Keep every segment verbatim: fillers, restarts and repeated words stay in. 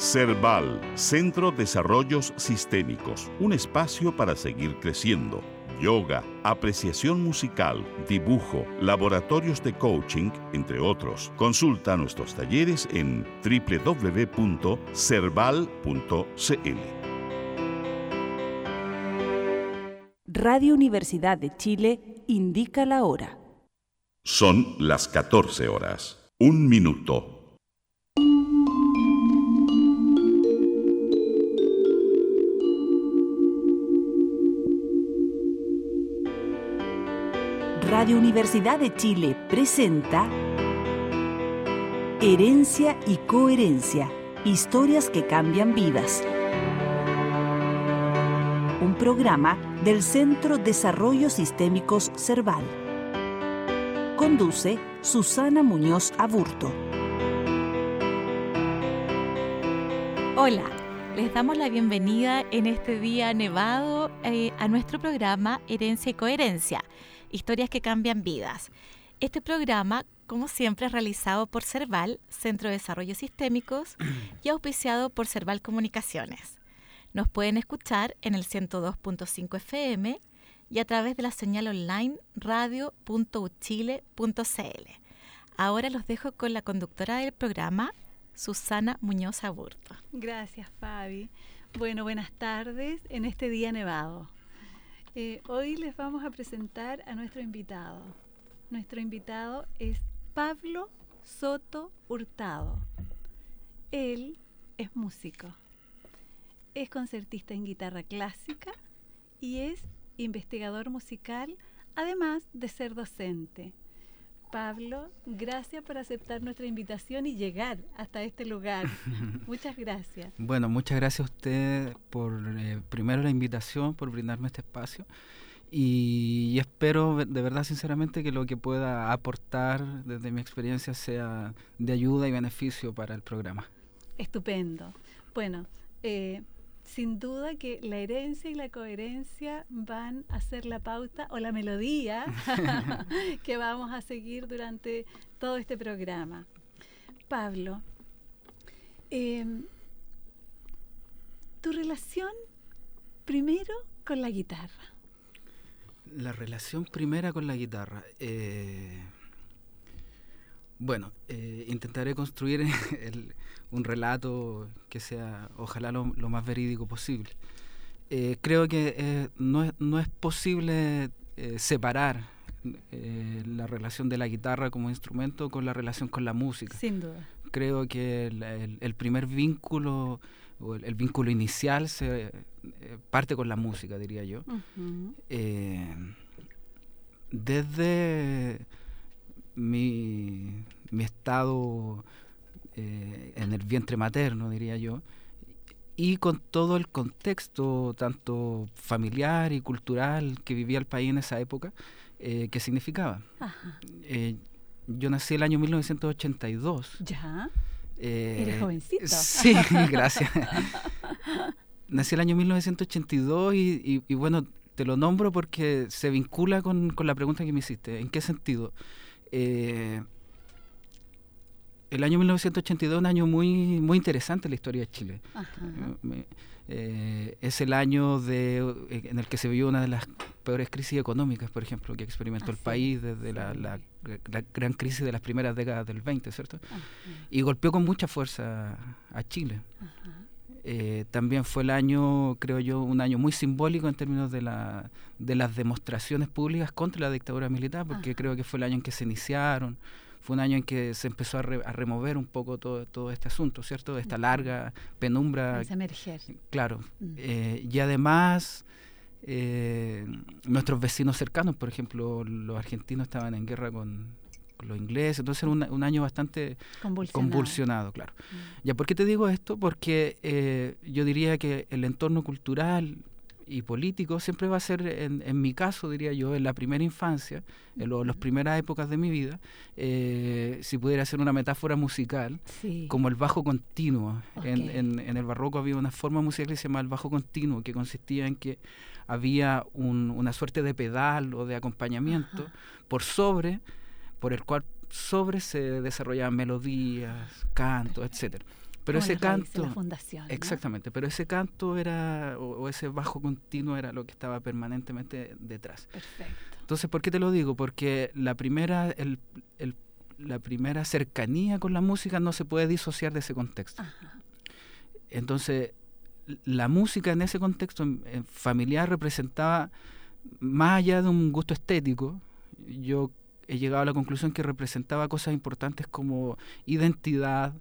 CERVAL, Centro de Desarrollos Sistémicos, un espacio para seguir creciendo. Yoga, apreciación musical, dibujo, laboratorios de coaching, entre otros. Consulta nuestros talleres en doble u doble u doble u punto cerval punto c l. Radio Universidad de Chile indica la hora. Son las catorce horas. Un minuto. Radio Universidad de Chile presenta Herencia y Coherencia, historias que cambian vidas. Un programa del Centro de Desarrollos Sistémicos CERVAL. Conduce Susana Muñoz Aburto. Hola, les damos la bienvenida en este día nevado eh, a nuestro programa Herencia y Coherencia, historias que cambian vidas. Este programa, como siempre, es realizado por CERVAL, Centro de Desarrollos Sistémicos, y auspiciado por CERVAL Comunicaciones. Nos pueden escuchar en el ciento dos punto cinco F M y a través de la señal online radio punto u chile punto c l. Ahora los dejo con la conductora del programa, Susana Muñoz Aburto. Gracias, Fabi. Bueno, buenas tardes en este día nevado. Eh, hoy les vamos a presentar a nuestro invitado. Nuestro invitado es Pablo Soto Hurtado. Él es músico, es concertista en guitarra clásica y es investigador musical, además de ser docente. Pablo, gracias por aceptar nuestra invitación y llegar hasta este lugar. Muchas gracias. Bueno, muchas gracias a usted por, eh, primero la invitación, por brindarme este espacio. Y, y espero, de verdad, sinceramente, que lo que pueda aportar desde mi experiencia sea de ayuda y beneficio para el programa. Estupendo. Bueno, eh, sin duda que la herencia y la coherencia van a ser la pauta o la melodía que vamos a seguir durante todo este programa. Pablo, eh, tu relación primero con la guitarra. La relación primera con la guitarra. Eh, bueno, eh, intentaré construir el, un relato que sea, ojalá, lo, lo más verídico posible. Eh, creo que eh, no, es, no es posible eh, separar eh, la relación de la guitarra como instrumento con la relación con la música. Sin duda. Creo que el, el, el primer vínculo, o el, el vínculo inicial, se eh, parte con la música, diría yo. Uh-huh. Eh, desde mi, mi estado eh, en el vientre materno, diría yo, y con todo el contexto tanto familiar y cultural que vivía el país en esa época, eh, ¿qué significaba? Eh, yo nací el año mil novecientos ochenta y dos. ¿Ya? Eh, ¿Eres jovencito? Sí, gracias. Nací el año mil novecientos ochenta y dos y, y, y bueno, te lo nombro porque se vincula con, con la pregunta que me hiciste. ¿En qué sentido? Eh, el año mil novecientos ochenta y dos es un año muy, muy interesante en la historia de Chile. Eh, eh, es el año de, eh, en el que se vivió una de las peores crisis económicas, por ejemplo, que experimentó ah, el sí, país desde sí. la, la, la gran crisis de las primeras décadas del veinte, ¿cierto? Ajá. Y golpeó con mucha fuerza a Chile. Eh, también fue el año, creo yo, un año muy simbólico en términos de, la, de las demostraciones públicas contra la dictadura militar, porque Ajá. creo que fue el año en que se iniciaron, fue un año en que se empezó a, re, a remover un poco todo, todo este asunto, ¿cierto? Esta larga penumbra. A emerger. Claro. Mm. Eh, y además, eh, nuestros vecinos cercanos, por ejemplo, los argentinos estaban en guerra con, con los ingleses, entonces era un, un año bastante convulsionado, convulsionado claro. Mm. ¿Ya por qué te digo esto? Porque eh, yo diría que el entorno cultural y político siempre va a ser, en, en mi caso, diría yo, en la primera infancia, en lo, las primeras épocas de mi vida, eh, si pudiera hacer una metáfora musical, sí. como el bajo continuo. Okay. En, en, en el barroco había una forma musical que se llamaba el bajo continuo, que consistía en que había un, una suerte de pedal o de acompañamiento Ajá. por sobre, por el cual sobre se desarrollaban melodías, cantos, etcétera. Pero Como ese las raíces, canto, la fundación, ¿no? exactamente, pero ese canto era, o, o ese bajo continuo era lo que estaba permanentemente detrás. Perfecto. Entonces, ¿por qué te lo digo? Porque la primera, el, el, la primera cercanía con la música no se puede disociar de ese contexto. Ajá. Entonces, la música en ese contexto eh, familiar representaba, más allá de un gusto estético, yo he llegado a la conclusión que representaba cosas importantes como identidad,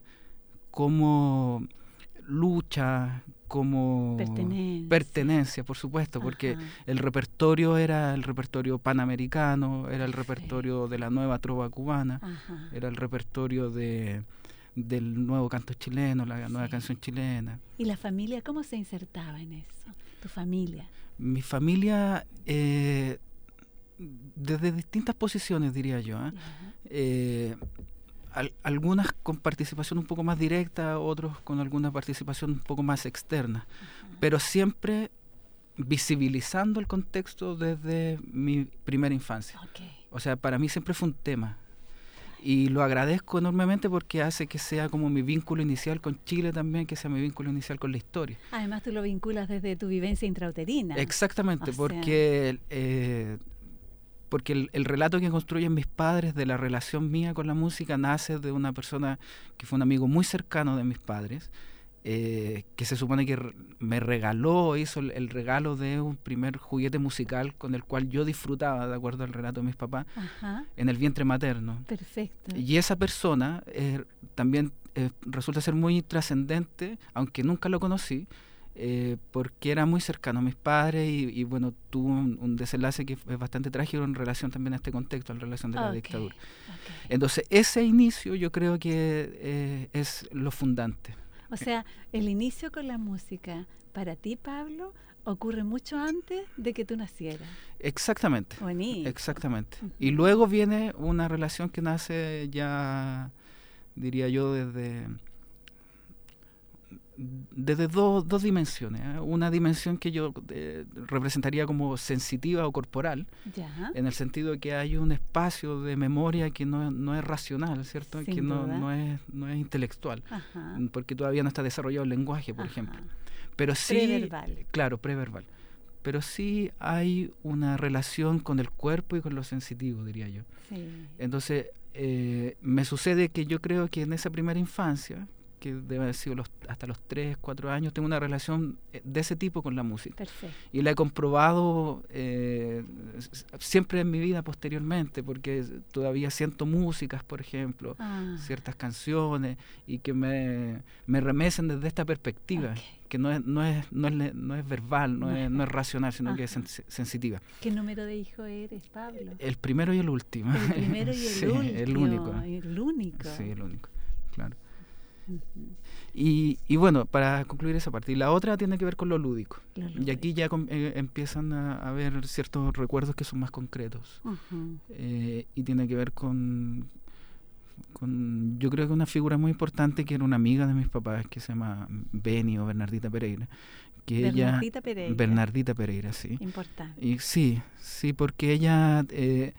como lucha, como Pertenencia. pertenencia, por supuesto, porque Ajá. el repertorio era el repertorio panamericano, era el Perfecto. repertorio de la nueva trova cubana, Ajá. era el repertorio de del nuevo canto chileno, la nueva Sí. canción chilena. ¿Y la familia cómo se insertaba en eso? ¿Tu familia? Mi familia, eh, desde distintas posiciones, diría yo, ¿eh? Ya. Eh, al- algunas con participación un poco más directa, otros con alguna participación un poco más externa, Ajá. pero siempre visibilizando el contexto desde mi primera infancia. Ok. O sea, para mí siempre fue un tema. Y lo agradezco enormemente porque hace que sea como mi vínculo inicial con Chile también, que sea mi vínculo inicial con la historia. Además tú lo vinculas desde tu vivencia intrauterina. Exactamente, O sea- porque, eh, porque el, el relato que construyen mis padres de la relación mía con la música nace de una persona que fue un amigo muy cercano de mis padres, eh, que se supone que re- me regaló, hizo el, el regalo de un primer juguete musical con el cual yo disfrutaba, de acuerdo al relato de mis papás, Ajá. en el vientre materno. Perfecto. Y esa persona eh, también eh, resulta ser muy trascendente, aunque nunca lo conocí, eh, porque era muy cercano a mis padres y, y bueno, tuvo un, un desenlace que es bastante trágico en relación también a este contexto, en relación de la Ok, dictadura. ok. Entonces, ese inicio yo creo que eh, es lo fundante. O sea, el inicio con la música para ti, Pablo, ocurre mucho antes de que tú nacieras. Exactamente. Buenísimo. Exactamente. Ujú. Y luego viene una relación que nace ya, diría yo, desde, desde dos, dos dimensiones. ¿eh? Una dimensión que yo eh, representaría como sensitiva o corporal, Ya. en el sentido de que hay un espacio de memoria que no, no es racional, ¿cierto? Sin Que no, duda. no, es, no es intelectual, Ajá. porque todavía no está desarrollado el lenguaje, por Ajá. ejemplo. Pero sí, Preverbal. claro, preverbal. Pero sí hay una relación con el cuerpo y con lo sensitivo, diría yo. Sí. Entonces, eh, me sucede que yo creo que en esa primera infancia, que debe haber sido los, hasta los tres, cuatro años, tengo una relación eh, de ese tipo con la música. Perfecto. Y la he comprobado eh, s- siempre en mi vida posteriormente, porque todavía siento músicas, por ejemplo, Ah, ciertas canciones, y que me, me remecen desde esta perspectiva, ok. que no es, no es, no es, le- no es verbal, no, No es, es no es racional, sino que es Ajá. sens- sensitiva. ¿Qué número de hijo eres, Pablo? El primero y el último. El primero y el Sí, último. el único. El único. Sí, el único, claro. Ujú. Y, y bueno, para concluir esa parte, y la otra tiene que ver con lo lúdico. Lo Y aquí ya com- eh, empiezan a a haber ciertos recuerdos que son más concretos. Ujú. Eh, y tiene que ver con, con, yo creo que una figura muy importante que era una amiga de mis papás, que se llama Beni o Bernardita Pereira. Que Bernardita ella, Pereira. Bernardita Pereira, sí. Importante. Y sí, sí, porque ella eh,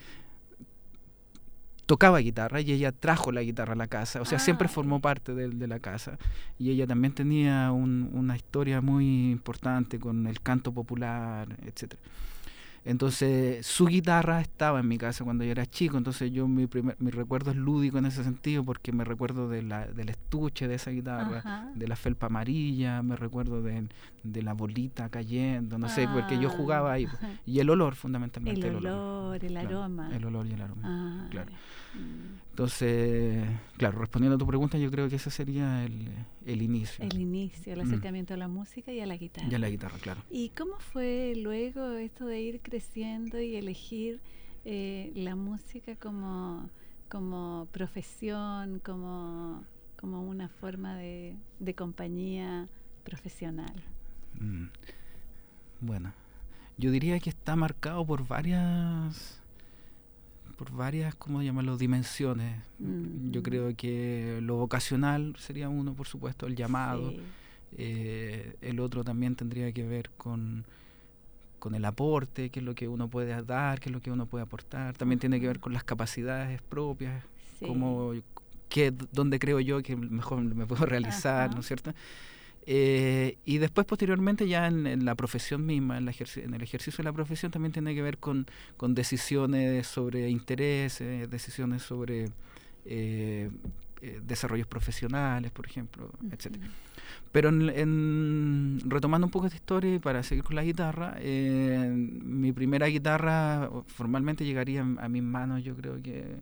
tocaba guitarra y ella trajo la guitarra a la casa, o sea, siempre Ah, formó parte de, de la casa. Y ella también tenía un- una historia muy importante con el canto popular, etcétera. Entonces, su guitarra estaba en mi casa cuando yo era chico, entonces yo mi, primer, mi recuerdo es lúdico en ese sentido porque me recuerdo de la, del estuche de esa guitarra, Ajá. de la felpa amarilla, me recuerdo de, de la bolita cayendo, no sé, porque yo Ah, jugaba ahí. ajá. Y el olor, fundamentalmente. El olor, el Claro, aroma. el olor y el aroma, Ah, claro. mm. Entonces, claro, respondiendo a tu pregunta, yo creo que ese sería el, el inicio. El inicio, el Mm. acercamiento a la música y a la guitarra. Ya la guitarra, claro. ¿Y cómo fue luego esto de ir creciendo y elegir eh, la música como, como profesión, como, como una forma de, de compañía profesional? Mm. Bueno, yo diría que está marcado por varias, por varias, ¿cómo llamarlo?, dimensiones. Mm. Yo creo que lo vocacional sería uno, por supuesto, el llamado. Sí. Eh, el otro también tendría que ver con, con el aporte, qué es lo que uno puede dar, qué es lo que uno puede aportar. También tiene que ver con las capacidades propias, Sí. cómo, que es donde creo yo que mejor me puedo realizar, Ajá. ¿no es cierto? Eh, y después, posteriormente, ya en, en la profesión misma, en, la ejerci- en el ejercicio de la profesión, también tiene que ver con, con decisiones sobre intereses, decisiones sobre eh, eh, desarrollos profesionales, por ejemplo, etcétera. Pero en, en, retomando un poco esta historia y para seguir con la guitarra, eh, mi primera guitarra formalmente llegaría a mis manos, yo creo que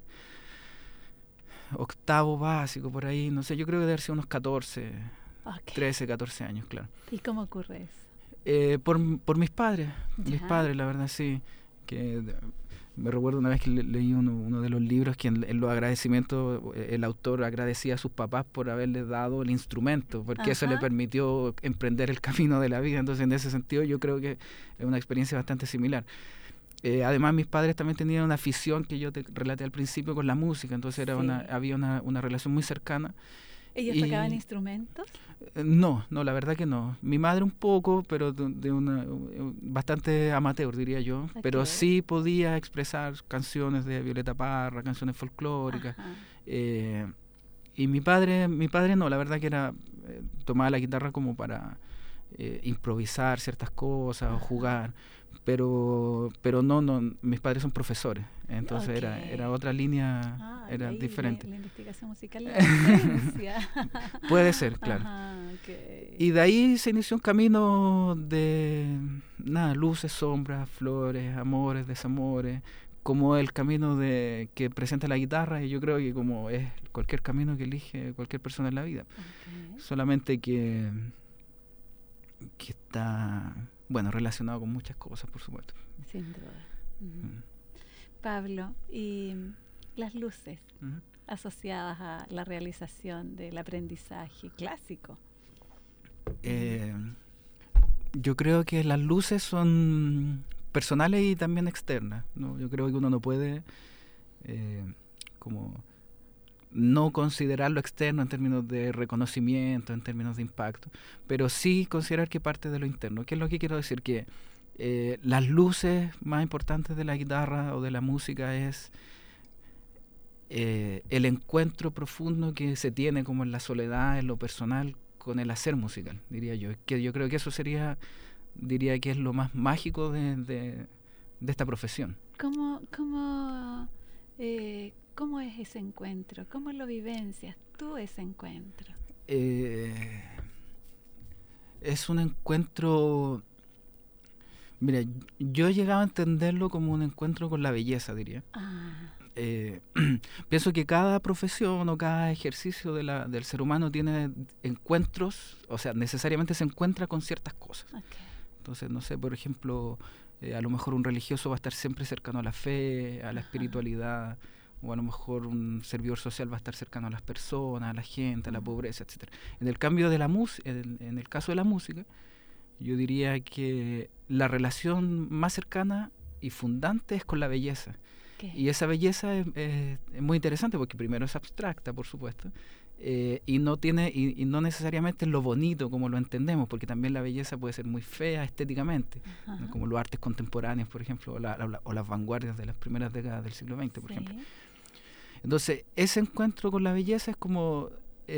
octavo básico, por ahí, no sé, yo creo que debe ser unos catorce, Okay. trece, catorce años, claro. ¿Y cómo ocurre eso? Eh, por, por mis padres, Ya. mis padres, la verdad, sí. Que de- me recuerdo una vez que le, leí uno, uno de los libros que en, en los agradecimientos eh, el autor agradecía a sus papás por haberles dado el instrumento, porque eso le Ajá. permitió emprender el camino de la vida. Entonces, en ese sentido, yo creo que es una experiencia bastante similar. Eh, además, mis padres también tenían una afición que yo te relaté al principio con la música, entonces era Sí. una, había una, una relación muy cercana. ¿Ellos Y- tocaban instrumentos? Eh, No, no, la verdad que no. Mi madre un poco, pero de, de una eh, bastante amateur, diría yo. Pero Ok. sí podía expresar canciones de Violeta Parra, canciones folclóricas. Ajá. eh, y mi padre, mi padre no, la verdad que era eh, tomaba la guitarra como para eh, improvisar ciertas cosas o Ajá. jugar. Pero, pero no, no, mis padres son profesores, entonces era, Ok. era otra línea, Ah, y era ahí diferente. La, la investigación musical de la docencia. Puede ser, claro. Ajá, ok. Y de ahí se inició un camino de nada, luces, sombras, flores, amores, desamores, como el camino de que presenta la guitarra, y yo creo que como es cualquier camino que elige cualquier persona en la vida. Ok. Solamente que, que está, bueno, relacionado con muchas cosas, por supuesto. Sin duda. Ujú. Mm. Pablo, y las luces Ujú. asociadas a la realización del aprendizaje clásico. Eh, yo creo que las luces son personales y también externas, ¿no? Yo creo que uno no puede eh, como no considerar lo externo en términos de reconocimiento, en términos de impacto, pero sí considerar que parte de lo interno. ¿Qué es lo que quiero decir? Que eh, las luces más importantes de la guitarra o de la música es eh, el encuentro profundo que se tiene como en la soledad, en lo personal, con el hacer musical, diría yo. Que yo creo que eso sería, diría que es lo más mágico de, de, de esta profesión. ¿Cómo, cómo, eh, ¿Cómo es ese encuentro? ¿Cómo lo vivencias tú ese encuentro? Eh, es un encuentro... Mira, yo he llegado a entenderlo como un encuentro con la belleza, diría. Ah, Eh, pienso que cada profesión o cada ejercicio de la, del ser humano tiene encuentros, o sea, necesariamente se encuentra con ciertas cosas. ok. Entonces, no sé, por ejemplo, eh, a lo mejor un religioso va a estar siempre cercano a la fe, a la Ajá. espiritualidad, o a lo mejor un servidor social va a estar cercano a las personas, a la gente, a la Ujú. pobreza, etcétera. En el cambio de la música, en, en el caso de la música, yo diría que la relación más cercana y fundante es con la belleza. Ok. Y esa belleza es, es- es muy interesante porque primero es abstracta, por supuesto, eh, y no tiene y, y no necesariamente es lo bonito como lo entendemos, porque también la belleza puede ser muy fea estéticamente, ¿no? Ajá. Como los artes contemporáneos, por ejemplo, o, la- la- o las vanguardias de las primeras décadas del siglo veinte, por Sí. ejemplo. Entonces, ese encuentro con la belleza es como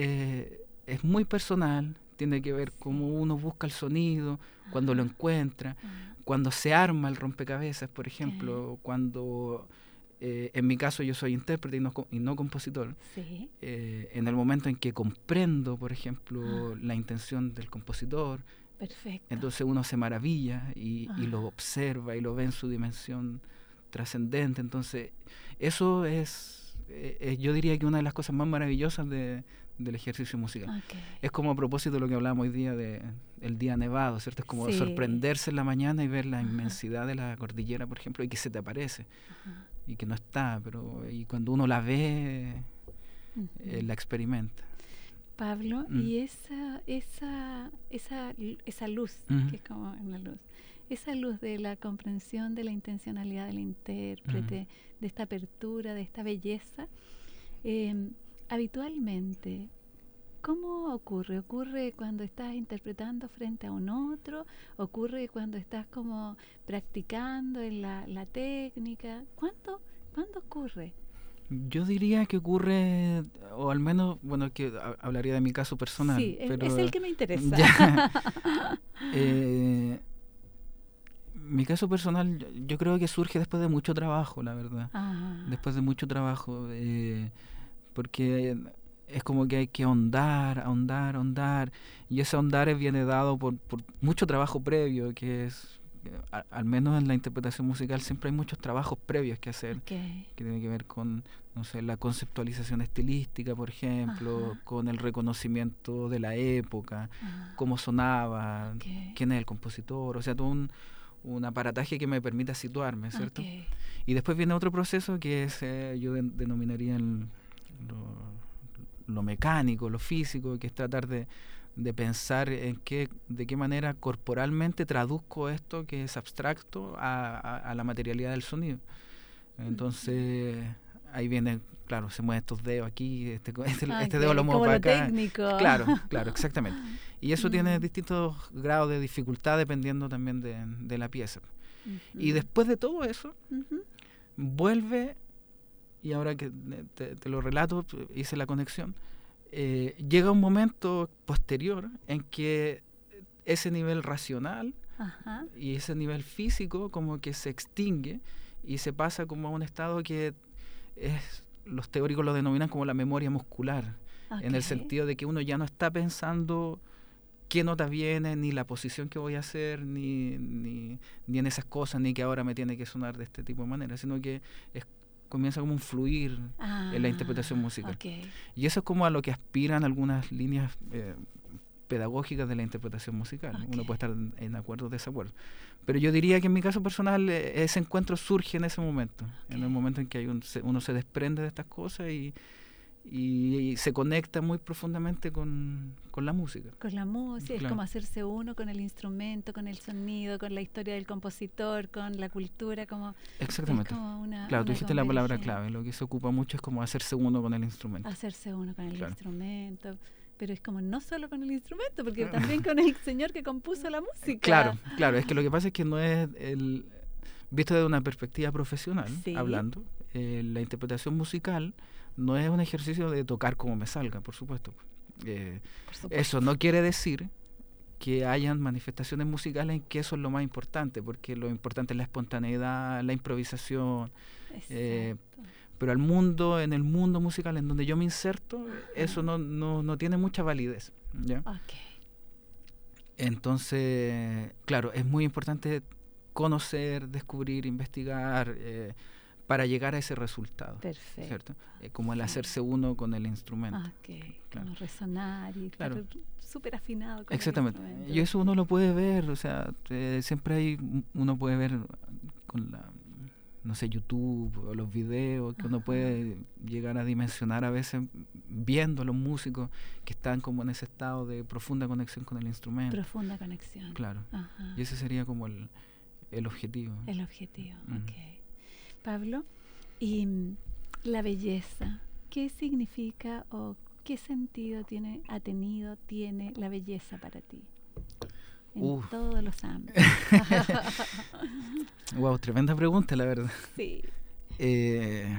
eh, es muy personal, tiene que ver cómo uno busca el sonido, cuando lo Ajá. encuentra, Ah, cuando se arma el rompecabezas, por ejemplo, cuando eh, en mi caso yo soy intérprete y no, co- y no compositor, sí. eh, en el momento en que comprendo, por ejemplo, Ah. la intención del compositor, Perfecto. entonces uno se maravilla y, y lo Ah. observa y lo ve en su dimensión trascendente. Entonces, eso es, eh, eh, yo diría que una de las cosas más maravillosas de, del ejercicio musical. Ok. Es como a propósito de lo que hablábamos hoy día de el día nevado, ¿cierto? Es como Sí. sorprenderse en la mañana y ver la Ajá. inmensidad de la cordillera, por ejemplo, y que se te aparece Ajá. y que no está, pero y cuando uno la ve, Ujú. eh, la experimenta. Pablo, Mm. y esa, esa, esa, lu- esa luz, Ujú. que es como una luz, esa luz de la comprensión de la intencionalidad del intérprete, de esta apertura, de esta belleza, eh, habitualmente, ¿cómo ocurre? ¿Ocurre cuando estás interpretando frente a un otro? ¿Ocurre cuando estás como practicando en la, la técnica? ¿Cuándo, ¿Cuándo ocurre? Yo diría que ocurre, o al menos, bueno, que hablaría de mi caso personal. Sí, pero, es el que me interesa. Ya, eh, mi caso personal, yo, yo creo que surge después de mucho trabajo, la verdad. Ah. Después de mucho trabajo, eh, porque es como que hay que ahondar, ahondar, ahondar, y ese ahondar viene dado por, por mucho trabajo previo, que es, a, al menos en la interpretación musical, siempre hay muchos trabajos previos que hacer, Okay. que tienen que ver con, no sé, la conceptualización estilística, por ejemplo, Ajá. con el reconocimiento de la época, Ah. cómo sonaba, Okay. quién es el compositor, o sea, todo un, un aparataje que me permita situarme, ¿cierto? Okay. Y después viene otro proceso que es, eh, yo de, denominaría el, lo, lo mecánico, lo físico, que es tratar de, de pensar en qué, de qué manera corporalmente traduzco esto que es abstracto a, a, a la materialidad del sonido. Entonces, uh-huh. ahí viene, claro, se mueven estos dedos aquí, este, este, okay. este dedo lo muevo para acá. Técnico. Claro, claro, exactamente. Y eso uh-huh. tiene distintos grados de dificultad dependiendo también de, de la pieza. Uh-huh. Y después de todo eso, uh-huh. vuelve, y ahora que te, te lo relato, hice la conexión, eh, llega un momento posterior en que ese nivel racional Ajá. y ese nivel físico como que se extingue y se pasa como a un estado que es, los teóricos lo denominan como la memoria muscular, okay. en el sentido de que uno ya no está pensando qué nota viene, ni la posición que voy a hacer, ni, ni, ni en esas cosas, ni que ahora me tiene que sonar de este tipo de manera, sino que es, comienza como un fluir ah, en la interpretación musical. Okay. Y eso es como a lo que aspiran algunas líneas eh, pedagógicas de la interpretación musical. Okay. Uno puede estar en, en acuerdo o desacuerdo. Pero yo diría que en mi caso personal eh, ese encuentro surge en ese momento, okay. en el momento en que hay un, se, uno se desprende de estas cosas y, y, y se conecta muy profundamente con, con la música. Con la música, claro. Es como hacerse uno con el instrumento, con el sonido, con la historia del compositor, con la cultura, como... Exactamente. Es como una, claro, una tú dijiste la palabra clave, lo que se ocupa mucho es como hacerse uno con el instrumento. Hacerse uno con el claro. instrumento, pero es como no solo con el instrumento, porque también con el señor que compuso la música. Claro, claro, es que lo que pasa es que no es el... Visto desde una perspectiva profesional, sí. hablando, eh, la interpretación musical no es un ejercicio de tocar como me salga, por supuesto. Eh, por supuesto. Eso no quiere decir que hayan manifestaciones musicales en que eso es lo más importante, porque lo importante es la espontaneidad, la improvisación. Eh, pero al mundo, en el mundo musical en donde yo me inserto, uh-huh. eso no, no, no tiene mucha validez, ¿ya? Okay. Entonces, claro, es muy importante conocer, descubrir, investigar, eh, para llegar a ese resultado. Perfecto. ¿Cierto? Eh, como el hacerse uno con el instrumento. Ah, okay. Claro. Como resonar y claro. estar súper afinado con exactamente. el instrumento. Y eso uno lo puede ver, o sea, eh, siempre hay, uno puede ver con la, no sé, YouTube o los videos, que Ajá. uno puede llegar a dimensionar a veces viendo a los músicos que están como en ese estado de profunda conexión con el instrumento. Profunda conexión. Claro. Ajá. Y ese sería como el, el objetivo. El objetivo, mm. ok. Pablo, y la belleza, ¿qué significa o qué sentido tiene, ha tenido, tiene la belleza para ti? En uh. todos los ámbitos. Wow, tremenda pregunta, la verdad. Sí. Eh,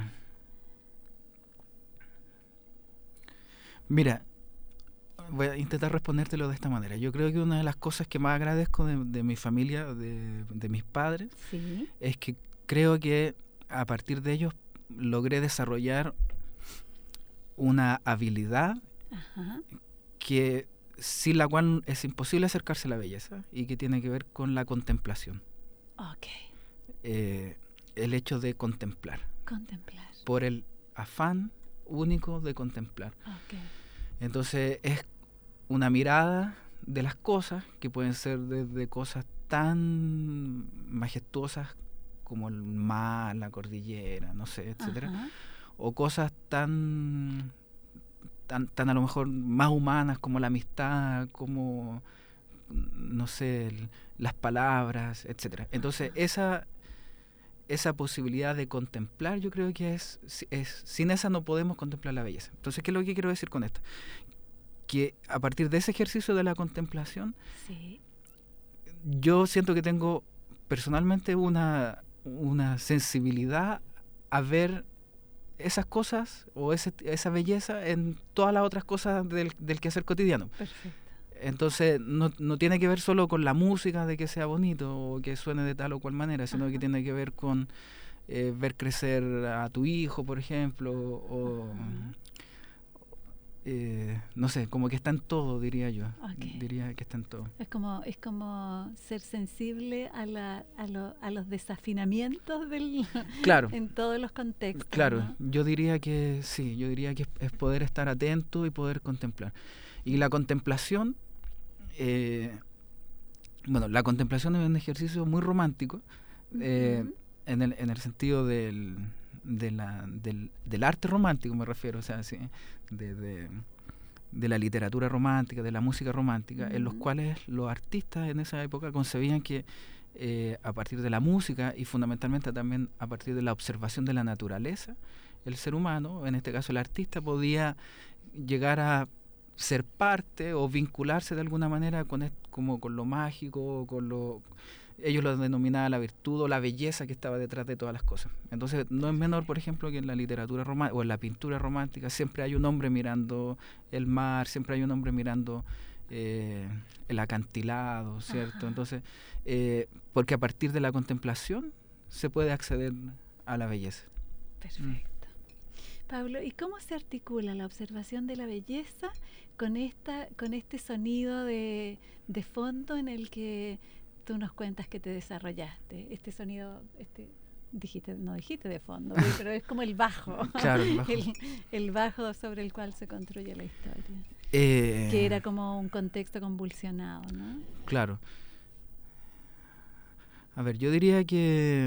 mira, voy a intentar respondértelo de esta manera. Yo creo que una de las cosas que más agradezco de, de mi familia, de, de mis padres, ¿Sí? es que creo que a partir de ellos logré desarrollar una habilidad Ajá. que sin la cual es imposible acercarse a la belleza y que tiene que ver con la contemplación. Ok. Eh, el hecho de contemplar. Contemplar. Por el afán único de contemplar. Ok. Entonces es una mirada de las cosas que pueden ser desde cosas tan majestuosas como el mar, la cordillera, no sé, etcétera, Ajá. o cosas tan, tan, tan a lo mejor más humanas como la amistad, como, no sé, el, las palabras, etcétera. Entonces Ajá. esa esa posibilidad de contemplar, yo creo que es, es sin esa no podemos contemplar la belleza. Entonces, ¿qué es lo que quiero decir con esto? Que a partir de ese ejercicio de la contemplación, sí. yo siento que tengo personalmente una, una sensibilidad a ver esas cosas o ese, esa belleza en todas las otras cosas del, del quehacer cotidiano. Perfecto. Entonces no, no tiene que ver solo con la música de que sea bonito o que suene de tal o cual manera, sino Ajá. que tiene que ver con eh, ver crecer a tu hijo, por ejemplo, o eh, no sé, como que está en todo, diría yo. Okay. Diría que está en todo. Es como es como ser sensible a la a, lo, a los desafinamientos del claro. en todos los contextos. Claro, ¿no? Yo diría que sí, yo diría que es, es poder estar atento y poder contemplar. Y la contemplación Eh, bueno, la contemplación es un ejercicio muy romántico eh, uh-huh. en, el, en el sentido del, de la, del, del arte romántico, me refiero, o sea, sí, de, de, de la literatura romántica, de la música romántica, uh-huh. en los cuales los artistas en esa época concebían que eh, a partir de la música y fundamentalmente también a partir de la observación de la naturaleza, el ser humano, en este caso el artista, podía llegar a ser parte o vincularse de alguna manera con esto, como con lo mágico, con lo ellos lo denominaban la virtud o la belleza que estaba detrás de todas las cosas. Entonces no es menor, por ejemplo, que en la literatura romántica o en la pintura romántica siempre hay un hombre mirando el mar, siempre hay un hombre mirando eh, el acantilado, ¿cierto? Ajá. Entonces, eh, porque a partir de la contemplación se puede acceder a la belleza. Perfecto. Mm. Pablo, ¿y cómo se articula la observación de la belleza con esta, con este sonido de, de fondo en el que tú nos cuentas que te desarrollaste? Este sonido, este, dijiste, no dijiste de fondo, pero es como el bajo, claro, el bajo. El, el bajo sobre el cual se construye la historia, eh, que era como un contexto convulsionado, ¿no? Claro. A ver, yo diría que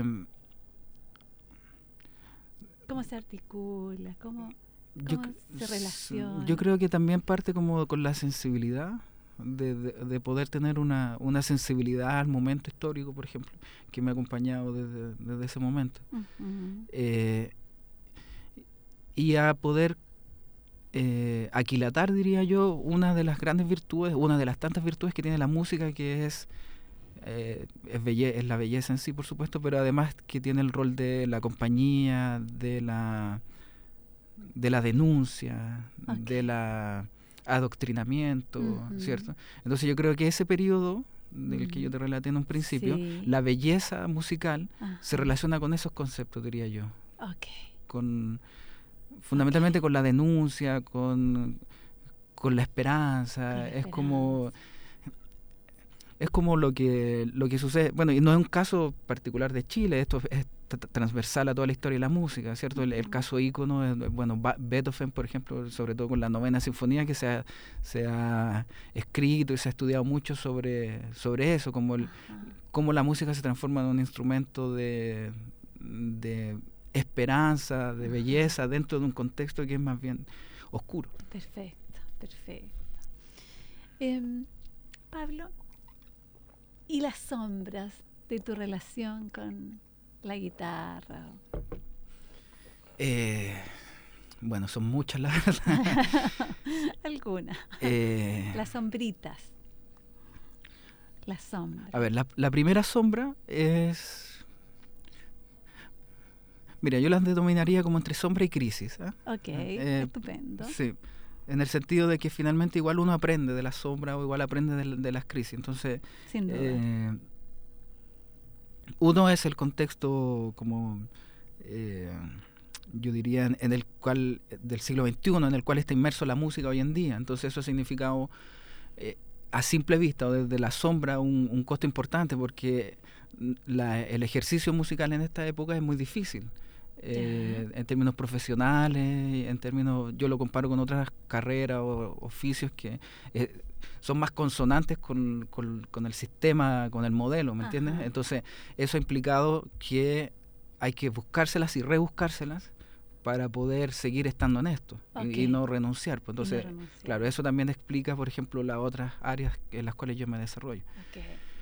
¿cómo se articula? ¿Cómo, yo, cómo se relaciona? Yo creo que también parte como con la sensibilidad, de, de, de poder tener una, una sensibilidad al momento histórico, por ejemplo, que me ha acompañado desde, desde ese momento. Uh-huh. Eh, y a poder eh, aquilatar, diría yo, una de las grandes virtudes, una de las tantas virtudes que tiene la música, que es Eh, es, belle- es la belleza en sí, por supuesto, pero además que tiene el rol de la compañía, de la de la denuncia, okay. de la adoctrinamiento, uh-huh. ¿cierto? Entonces yo creo que ese periodo del uh-huh. que yo te relaté en un principio, sí. la belleza musical uh-huh. se relaciona con esos conceptos, diría yo. Okay. Con fundamentalmente okay. con la denuncia, con con la esperanza, con la es esperanza. como Es como lo que lo que sucede, bueno, y no es un caso particular de Chile, esto es t- transversal a toda la historia de la música, ¿cierto? El, el caso ícono es, bueno, ba- Beethoven, por ejemplo, sobre todo con la novena sinfonía, que se ha, se ha escrito y se ha estudiado mucho sobre, sobre eso, como, el, cómo la música se transforma en un instrumento de, de esperanza, de belleza, dentro de un contexto que es más bien oscuro. Perfecto, perfecto. Eh, Pablo, ¿y las sombras de tu relación con la guitarra? Eh, bueno, son muchas, la verdad. Algunas. Eh, las sombritas. Las sombras. A ver, la, la primera sombra es... Mira, yo las denominaría como entre sombra y crisis. ¿eh? Ok, eh, estupendo. Sí. En el sentido de que finalmente igual uno aprende de la sombra o igual aprende de, de las crisis. Entonces, sin duda. Eh, uno es el contexto como, eh, yo diría, en, en el cual, del siglo veintiuno, en el cual está inmerso la música hoy en día. Entonces eso ha significado, eh, a simple vista o desde la sombra, un, un costo importante, porque la, el ejercicio musical en esta época es muy difícil. Eh, en términos profesionales, en términos, yo lo comparo con otras carreras o oficios que eh, son más consonantes con, con, con el sistema, con el modelo, ¿me entiendes? Ajá. Entonces, eso ha implicado que hay que buscárselas y rebuscárselas para poder seguir estando en esto, okay. y, y no renunciar. Pues entonces, no renunciar. Claro, eso también explica, por ejemplo, las otras áreas en las cuales yo me desarrollo. Okay.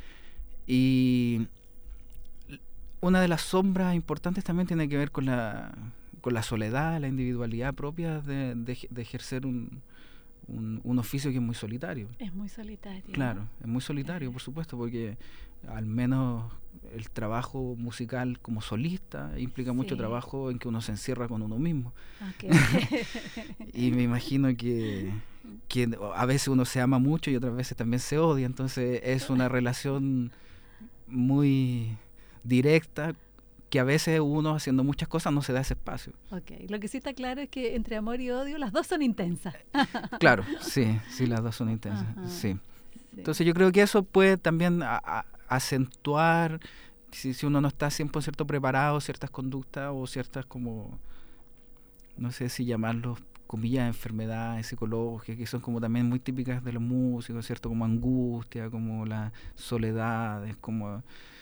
Y una de las sombras importantes también tiene que ver con la con la soledad, la individualidad propia de, de, de ejercer un, un, un oficio que es muy solitario. Es muy solitario. Claro, es muy solitario, por supuesto, porque al menos el trabajo musical como solista implica mucho Sí. trabajo en que uno se encierra con uno mismo. Ok. Y me imagino que, que a veces uno se ama mucho y otras veces también se odia, entonces es una relación muy directa que a veces uno haciendo muchas cosas no se da ese espacio. Ok, lo que sí está claro es que entre amor y odio las dos son intensas. Claro, sí, sí, las dos son intensas, Ajá. sí. Sí. Entonces yo creo que eso puede también a- a- acentuar, si, si uno no está cien por ciento preparado, ciertas conductas o ciertas como, no sé si llamarlos, comillas, enfermedades psicológicas, que son como también muy típicas de los músicos, ¿cierto? Como angustia, como la soledad, es como...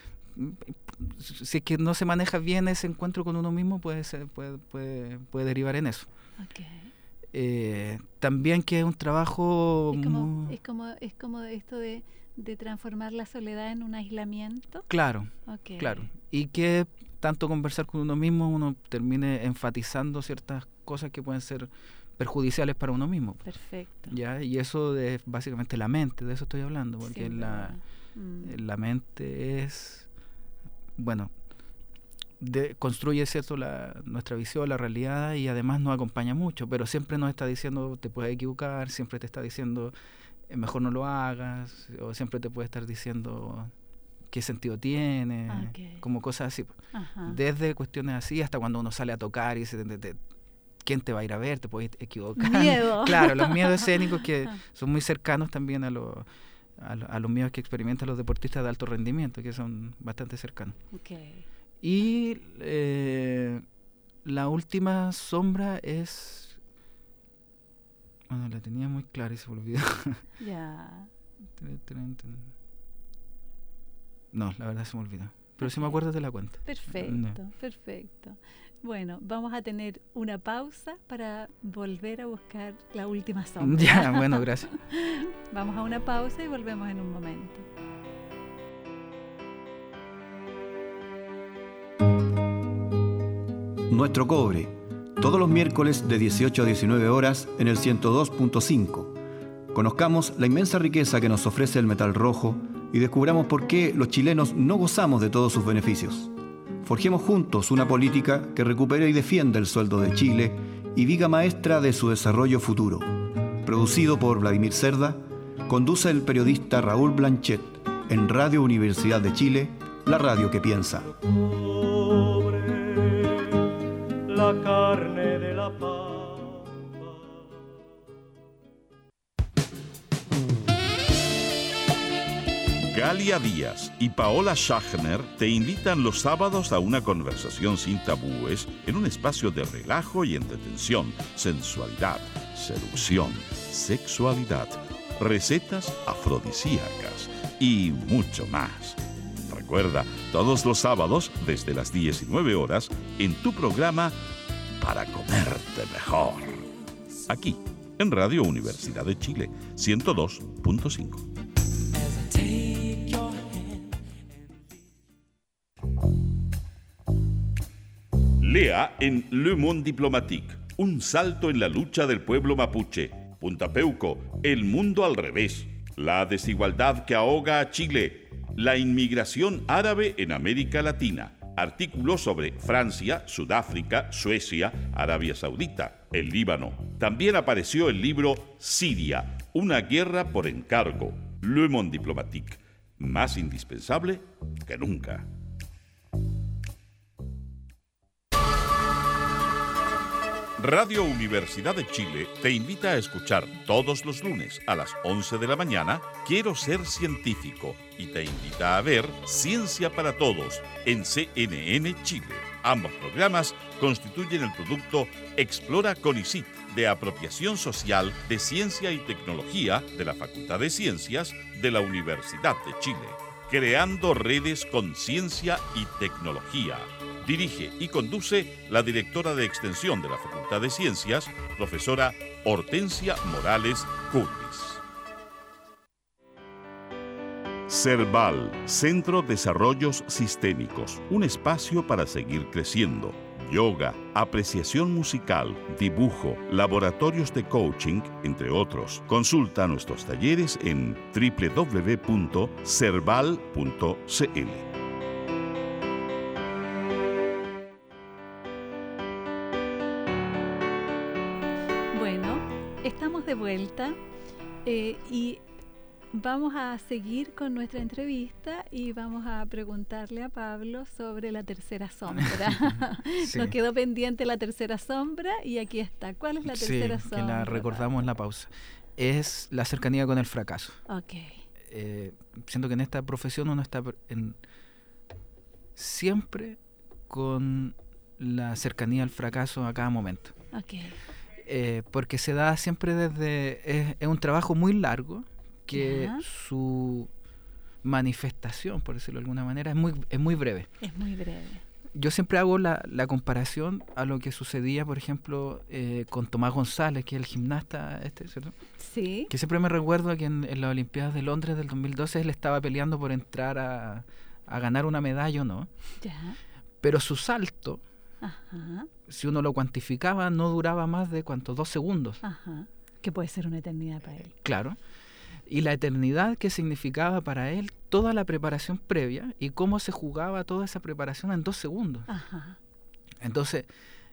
Si es que no se maneja bien ese encuentro con uno mismo, puede ser, puede, puede, puede derivar en eso. Ok. Eh, también que es un trabajo Es como, muy... es como, es como esto de, de transformar la soledad en un aislamiento. Claro, Ok. claro. Y que tanto conversar con uno mismo, uno termine enfatizando ciertas cosas que pueden ser perjudiciales para uno mismo. Perfecto. ¿Ya? Y eso es básicamente la mente, de eso estoy hablando, porque Sin la, duda. Mm. la mente es, bueno, de, construye cierto la, nuestra visión, la realidad, y además nos acompaña mucho, pero siempre nos está diciendo te puedes equivocar, siempre te está diciendo eh, mejor no lo hagas, o siempre te puede estar diciendo qué sentido tiene, Ok. como cosas así. Ajá. Desde cuestiones así hasta cuando uno sale a tocar y dice, te- te- ¿quién te va a ir a ver? Te puedes equivocar. Miedo. Claro, los miedos escénicos que Ah. son muy cercanos también a, lo- a, lo- a los miedos que experimentan los deportistas de alto rendimiento, que son bastante cercanos. Ok. Y eh, la última sombra es... Bueno, la tenía muy clara y se me olvidó. Ya. No, la verdad se me olvidó. Pero si me acuerdo te la cuento. Perfecto, perfecto. Bueno, vamos a tener una pausa para volver a buscar la última sombra. Ya, bueno, gracias. Vamos a una pausa y volvemos en un momento. Nuestro cobre, todos los miércoles de dieciocho a diecinueve horas en el ciento dos punto cinco. Conozcamos la inmensa riqueza que nos ofrece el metal rojo y descubramos por qué los chilenos no gozamos de todos sus beneficios. Forjemos juntos una política que recupere y defienda el sueldo de Chile y viga maestra de su desarrollo futuro. Producido por Vladimir Cerda, conduce el periodista Raúl Blanchet en Radio Universidad de Chile, la radio que piensa. La carne de la pampa. Galia Díaz y Paola Schachner te invitan los sábados a una conversación sin tabúes en un espacio de relajo y entretención, sensualidad, seducción, sexualidad, recetas afrodisíacas y mucho más. Recuerda, todos los sábados desde las diecinueve horas en tu programa Para Comerte Mejor. Aquí, en Radio Universidad de Chile, ciento dos punto cinco. Lea en Le Monde Diplomatique, un salto en la lucha del pueblo mapuche. Punta Peuco, el mundo al revés. La desigualdad que ahoga a Chile. La inmigración árabe en América Latina. Artículos sobre Francia, Sudáfrica, Suecia, Arabia Saudita, el Líbano. También apareció el libro Siria, una guerra por encargo. Le Monde Diplomatique, más indispensable que nunca. Radio Universidad de Chile te invita a escuchar todos los lunes a las once de la mañana Quiero ser científico y te invita a ver Ciencia para Todos en C N N Chile. Ambos programas constituyen el producto Explora CONICIT de apropiación social de ciencia y tecnología de la Facultad de Ciencias de la Universidad de Chile. Creando redes con ciencia y tecnología. Dirige y conduce la directora de Extensión de la Facultad de Ciencias, profesora Hortensia Morales Curtis. CERVAL, Centro Desarrollos Sistémicos, un espacio para seguir creciendo. Yoga, apreciación musical, dibujo, laboratorios de coaching, entre otros. Consulta nuestros talleres en doble u doble u doble u punto cerval punto c l. corta. Eh, y vamos a seguir con nuestra entrevista y vamos a preguntarle a Pablo sobre la tercera sombra. Sí. Nos quedó pendiente la tercera sombra y aquí está. ¿Cuál es la tercera sí, sombra? Que la recordamos en la pausa. Es la cercanía con el fracaso. Okay. Eh, siento que en esta profesión uno está en, siempre con la cercanía al fracaso a cada momento. Okay. Eh, porque se da siempre desde... Es, es un trabajo muy largo que ¿Ya? Su manifestación, por decirlo de alguna manera, es muy, es muy breve. Es muy breve. Yo siempre hago la, la comparación a lo que sucedía, por ejemplo, eh, con Tomás González, que es el gimnasta este, ¿cierto? Sí. Que siempre me recuerdo que en, en las Olimpiadas de Londres del dos mil doce él estaba peleando por entrar a, a ganar una medalla o no. Ya. Pero su salto, Ajá. si uno lo cuantificaba, no duraba más de, ¿cuánto? Dos segundos. Ajá. Que puede ser una eternidad para él. Claro. Y la eternidad que significaba para él toda la preparación previa y cómo se jugaba toda esa preparación en dos segundos. Ajá. Entonces,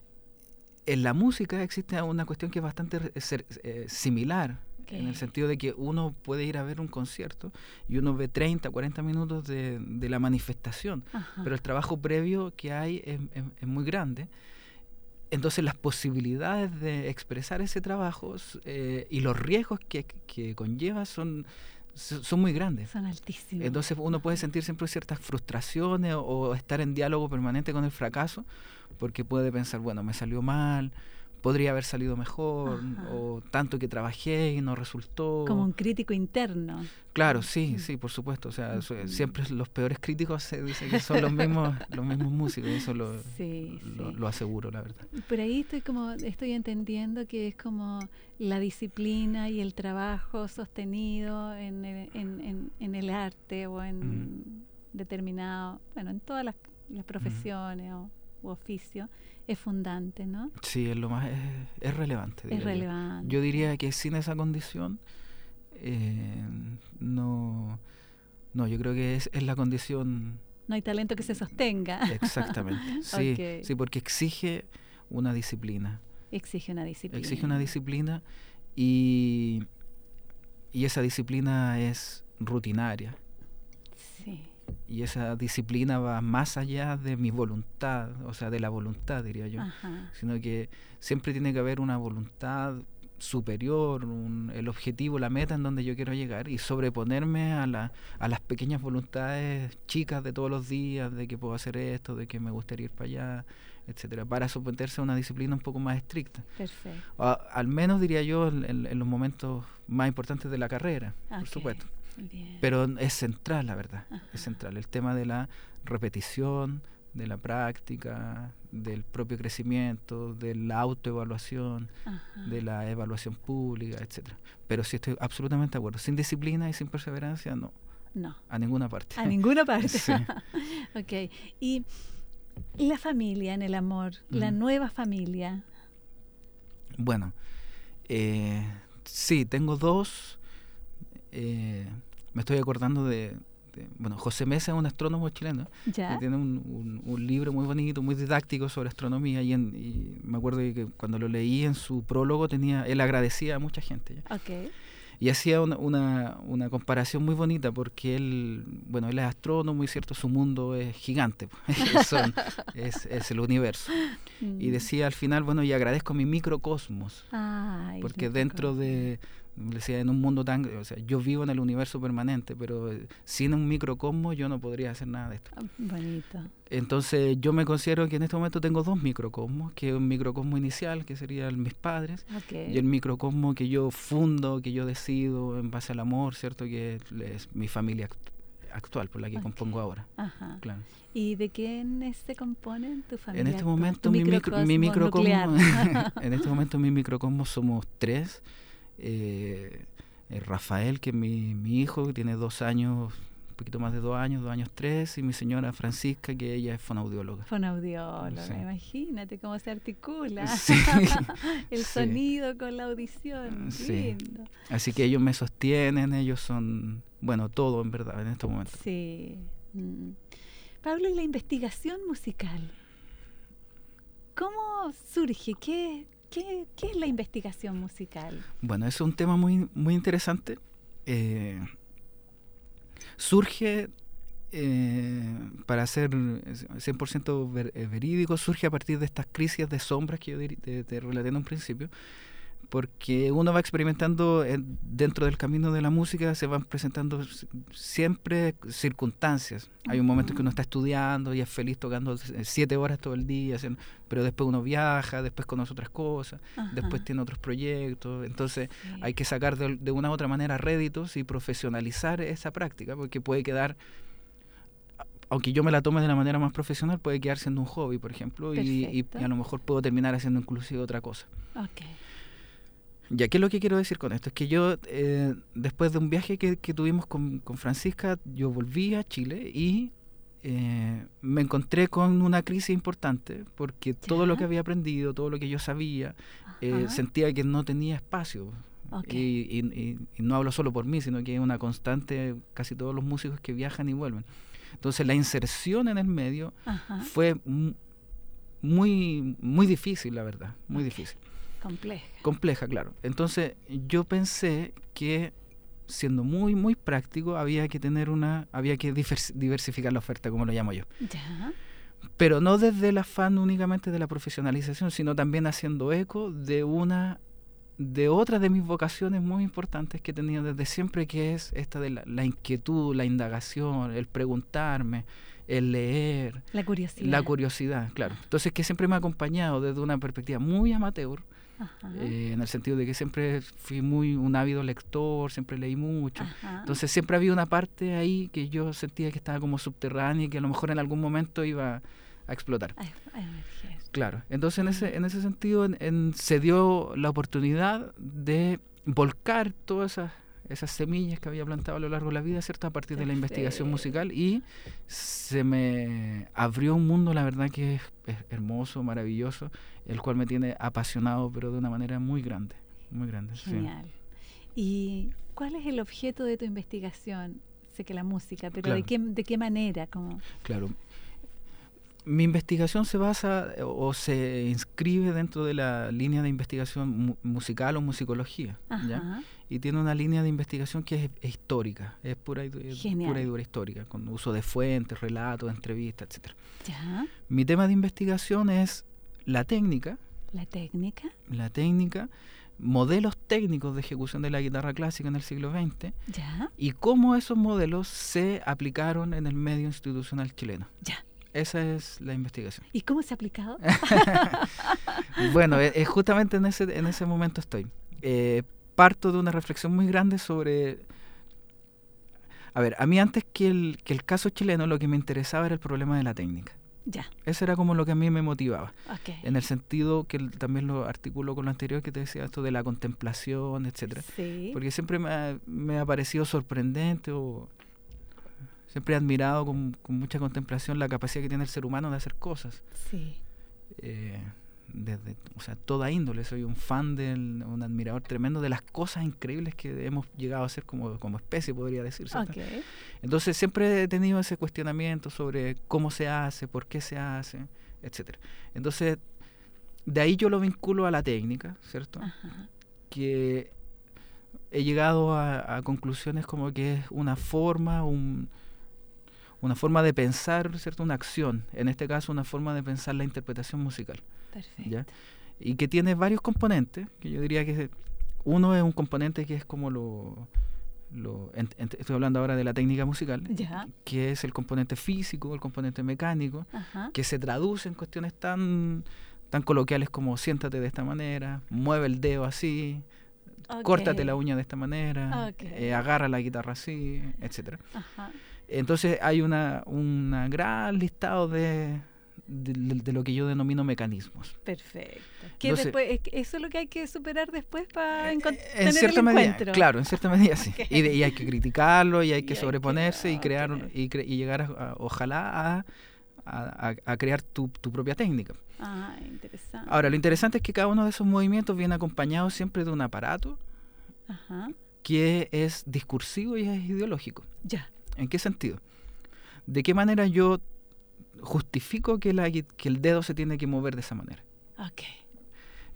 en la música existe una cuestión que es bastante eh, similar, okay. En el sentido de que uno puede ir a ver un concierto y uno ve treinta, cuarenta minutos de, de la manifestación, Ajá. pero el trabajo previo que hay es, es, es muy grande. Entonces las posibilidades de expresar ese trabajo eh, y los riesgos que, que conlleva son, son muy grandes. Son altísimos. Entonces uno puede sentir siempre ciertas frustraciones o, o estar en diálogo permanente con el fracaso, porque puede pensar, bueno, me salió mal, podría haber salido mejor, Ajá. o tanto que trabajé y no resultó. Como un crítico interno. Claro, sí, sí, por supuesto. O sea, uh-huh. siempre los peores críticos se dice que son los mismos, los mismos músicos, eso lo, sí, lo, sí. lo aseguro, la verdad. Por ahí estoy como, estoy entendiendo que es como la disciplina y el trabajo sostenido en el, en, en, en el arte o en uh-huh. determinado, bueno, en todas las, las profesiones uh-huh. o u oficio, es fundante, ¿no? Sí, es lo más, es, es relevante. Es relevante. Yo. yo diría que sin esa condición, eh, no, no, yo creo que es, es la condición... No hay talento que se sostenga. Exactamente, sí, okay. sí, porque exige una disciplina. Exige una disciplina. Exige una disciplina y, y esa disciplina es rutinaria. Sí. Y esa disciplina va más allá de mi voluntad, o sea, de la voluntad, diría yo. Ajá. Sino que siempre tiene que haber una voluntad superior, un, el objetivo, la meta en donde yo quiero llegar y sobreponerme a, la, a las pequeñas voluntades chicas de todos los días, de que puedo hacer esto, de que me gustaría ir para allá, etcétera, para someterse a una disciplina un poco más estricta. Perfecto. O, al menos, diría yo, en, en los momentos más importantes de la carrera, okay. por supuesto. Bien. Pero es central, la verdad, Ajá. es central. El tema de la repetición, de la práctica, del propio crecimiento, de la autoevaluación, Ajá. de la evaluación pública, etcétera. Pero sí estoy absolutamente de acuerdo. Sin disciplina y sin perseverancia, no. No. A ninguna parte. A ninguna parte. Sí. Ok. Y la familia en el amor, mm. la nueva familia. Bueno, eh, sí, tengo dos... Eh, me estoy acordando de, de bueno, José Mesa es un astrónomo chileno, ¿Ya? que tiene un, un, un libro muy bonito, muy didáctico sobre astronomía y, en, y me acuerdo que cuando lo leí en su prólogo tenía, él agradecía a mucha gente, ¿ya? Okay. Y hacía una, una, una comparación muy bonita porque él, bueno, él es astrónomo y cierto, su mundo es gigante, Son, es, es el universo. Mm. Y decía al final, bueno, y agradezco mi microcosmos, Ay, porque dentro de, decía, en un mundo tan, o sea, yo vivo en el universo permanente, pero sin un microcosmos yo no podría hacer nada de esto. Bonito. Entonces yo me considero que en este momento tengo dos microcosmos, que es un microcosmo inicial, que serían mis padres, okay. y el microcosmo que yo fundo, que yo decido en base al amor, ¿cierto? Que es, es mi familia actual, por la que okay. compongo ahora. Ajá. Claro. ¿Y de quién se compone tu familia? En este momento mi microcosmo, mi microcosmo en este momento mi microcosmo somos tres. Eh, eh, Rafael, que es mi, mi hijo, que tiene dos años, un poquito más de dos años, dos años tres, y mi señora Francisca, que ella es fonoaudióloga. Fonoaudióloga, sí. Imagínate cómo se articula sí. el sí. sonido con la audición. Sí. Lindo. Así que ellos me sostienen, ellos son, bueno, todo en verdad en este momento. Sí. Mm. Pablo, ¿y la investigación musical? ¿Cómo surge? ¿Qué, ¿Qué, qué es la investigación musical? Bueno, eso es un tema muy, muy interesante. Eh, surge, eh, para ser cien por ciento ver, eh, verídico, surge a partir de estas crisis de sombras que yo dir, te, te relaté en un principio, porque uno va experimentando en, dentro del camino de la música, se van presentando siempre circunstancias. Hay un momento en que uno está estudiando y es feliz tocando siete horas todo el día, haciendo, pero después uno viaja, después conoce otras cosas, Ajá. después tiene otros proyectos, entonces sí. hay que sacar de, de una u otra manera réditos y profesionalizar esa práctica, porque puede quedar, aunque yo me la tome de la manera más profesional, puede quedar siendo un hobby, por ejemplo, y, y, y a lo mejor puedo terminar haciendo inclusive otra cosa. Okay. Ya, ¿qué es lo que quiero decir con esto? Es que yo, eh, después de un viaje que, que tuvimos con, con Francisca, yo volví a Chile y eh, me encontré con una crisis importante, porque ¿Ya? todo lo que había aprendido, todo lo que yo sabía, eh, sentía que no tenía espacio. Okay. Y, y, y, y no hablo solo por mí, sino que es una constante, casi todos los músicos que viajan y vuelven. Entonces la inserción en el medio Ajá. fue muy, muy difícil, la verdad, muy okay. difícil. Compleja. Compleja, claro. Entonces yo pensé que, siendo muy, muy práctico, había que tener una, había que diversificar la oferta, como lo llamo yo. Ya. Pero no desde el afán únicamente de la profesionalización, sino también haciendo eco de una, de otra de mis vocaciones muy importantes que he tenido desde siempre, que es esta de la, la inquietud, la indagación, el preguntarme, el leer. La curiosidad. La curiosidad, claro. Entonces, que siempre me ha acompañado desde una perspectiva muy amateur, eh, en el sentido de que siempre fui muy un ávido lector, siempre leí mucho. Ajá. Entonces, siempre había una parte ahí que yo sentía que estaba como subterránea y que a lo mejor en algún momento iba a explotar. Ay, ay, claro. Entonces, en ese, en ese sentido, en, en, se dio la oportunidad de volcar todas esas esas semillas que había plantado a lo largo de la vida, ¿cierto? A partir Perfecto. de la investigación musical, y se me abrió un mundo, la verdad, que es, es hermoso, maravilloso, el cual me tiene apasionado, pero de una manera muy grande, muy grande. Genial. Sí. ¿Y cuál es el objeto de tu investigación? Sé que la música, pero claro. ¿de qué, de qué manera? ¿Cómo? Claro. Mi investigación se basa o se inscribe dentro de la línea de investigación mu musical o musicología, ¿ya? Y tiene una línea de investigación que es, es histórica, es pura y, pura y dura histórica, con uso de fuentes, relatos, entrevistas, etcétera. ¿Ya? Mi tema de investigación es la técnica. ¿La técnica? La técnica, modelos técnicos de ejecución de la guitarra clásica en el siglo veinte. ¿Ya? Y cómo esos modelos se aplicaron en el medio institucional chileno. ¿Ya? Esa es la investigación. ¿Y cómo se ha aplicado? Bueno, es, es justamente en ese, en ese momento estoy. Eh, parto de una reflexión muy grande sobre... A ver, a mí antes que el, que el caso chileno, lo que me interesaba era el problema de la técnica. Ya. Eso era como lo que a mí me motivaba. Okay. En el sentido que el, también lo articulo con lo anterior que te decía, esto de la contemplación, etcétera. Sí. Porque siempre me ha, me ha parecido sorprendente o... Siempre he admirado con, con mucha contemplación la capacidad que tiene el ser humano de hacer cosas. Sí. Eh, desde, o sea, toda índole. Soy un fan, de, un admirador tremendo de las cosas increíbles que hemos llegado a hacer como, como especie, podría decirse. Okay. Entonces siempre he tenido ese cuestionamiento sobre cómo se hace, por qué se hace, etcétera. Entonces, de ahí yo lo vinculo a la técnica, ¿cierto? Ajá. Que he llegado a, a conclusiones como que es una forma, un... una forma de pensar, ¿cierto? Una acción, en este caso una forma de pensar la interpretación musical. Perfecto. ¿Ya? Y que tiene varios componentes, que yo diría que uno es un componente que es como lo... lo en, en, estoy hablando ahora de la técnica musical, ¿Ya? que es el componente físico, el componente mecánico, Ajá. que se traduce en cuestiones tan, tan coloquiales como siéntate de esta manera, mueve el dedo así, okay. córtate la uña de esta manera, okay. eh, agarra la guitarra así, etcétera. Ajá. Entonces hay una, una gran listado de, de, de, de lo que yo denomino mecanismos. Perfecto. ¿Qué Entonces, después, ¿eso es lo que hay que superar después para eh, tener en cierta el medida, encuentro? claro, en cierta medida sí. Okay. Y, de, y hay que criticarlo y hay que y sobreponerse hay que, y crear okay. y, cre, y llegar a, a, ojalá a, a, a crear tu, tu propia técnica. Ah, interesante. Ahora, lo interesante es que cada uno de esos movimientos viene acompañado siempre de un aparato Ajá. que es discursivo y es ideológico. Ya. ¿En qué sentido? ¿De qué manera yo justifico que, la, que el dedo se tiene que mover de esa manera? Okay.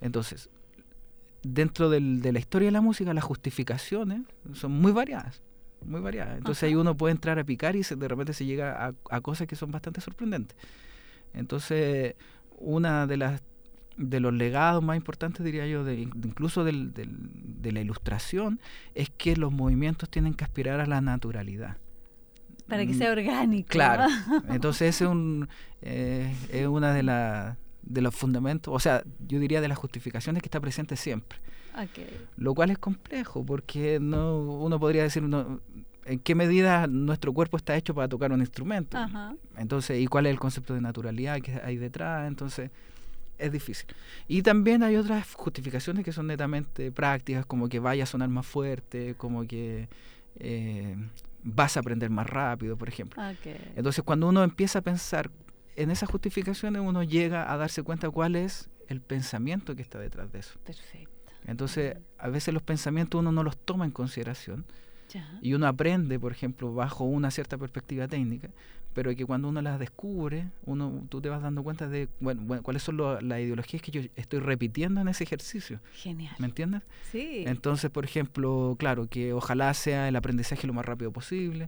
Entonces, dentro del, de la historia de la música, las justificaciones son muy variadas, muy variadas. Entonces, Ajá. ahí uno puede entrar a picar y se, de repente se llega a, a cosas que son bastante sorprendentes. Entonces, una de las de los legados más importantes, diría yo, de, incluso del, del, de la ilustración, es que los movimientos tienen que aspirar a la naturalidad. Para que sea orgánico. Claro. Entonces, ese es, un, eh, es una de, la, de los fundamentos, o sea, yo diría de las justificaciones que está presente siempre. Okay. Lo cual es complejo, porque no uno podría decir, no, ¿en qué medida nuestro cuerpo está hecho para tocar un instrumento? Ajá. Entonces, ¿y cuál es el concepto de naturalidad que hay detrás? Entonces, es difícil. Y también hay otras justificaciones que son netamente prácticas, como que vaya a sonar más fuerte, como que eh, vas a aprender más rápido, por ejemplo. Okay. Entonces, cuando uno empieza a pensar en esas justificaciones, uno llega a darse cuenta cuál es el pensamiento que está detrás de eso. Perfecto. Entonces, a veces los pensamientos uno no los toma en consideración. Ya. Y uno aprende, por ejemplo, bajo una cierta perspectiva técnica, pero que cuando uno las descubre, uno tú te vas dando cuenta de bueno, bueno, cuáles son lo, las ideologías que yo estoy repitiendo en ese ejercicio. Genial. ¿Me entiendes? Sí. Entonces, por ejemplo, claro, que ojalá sea el aprendizaje lo más rápido posible,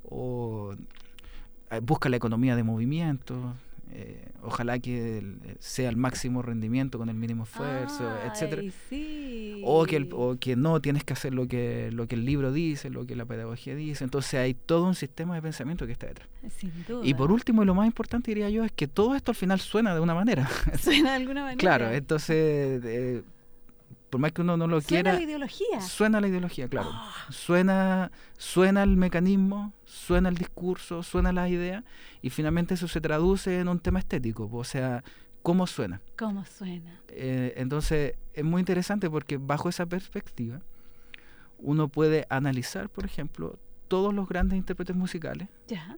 o eh, busca la economía de movimiento, eh, ojalá que el, sea el máximo rendimiento con el mínimo esfuerzo, Ay, etcétera. Sí. O que el, o que no tienes que hacer lo que lo que el libro dice, lo que la pedagogía dice. Entonces hay todo un sistema de pensamiento que está detrás. Sin duda. Y por último, y lo más importante diría yo, es que todo esto al final suena de una manera. Suena de alguna manera. Claro, entonces eh, por más que uno no lo suena quiera, la ideología. Suena la ideología, claro. Oh. Suena, suena el mecanismo, suena el discurso, suena la idea, y finalmente eso se traduce en un tema estético, o sea, ¿cómo suena? ¿Cómo suena? Eh, entonces, es muy interesante porque bajo esa perspectiva, uno puede analizar, por ejemplo, todos los grandes intérpretes musicales ya.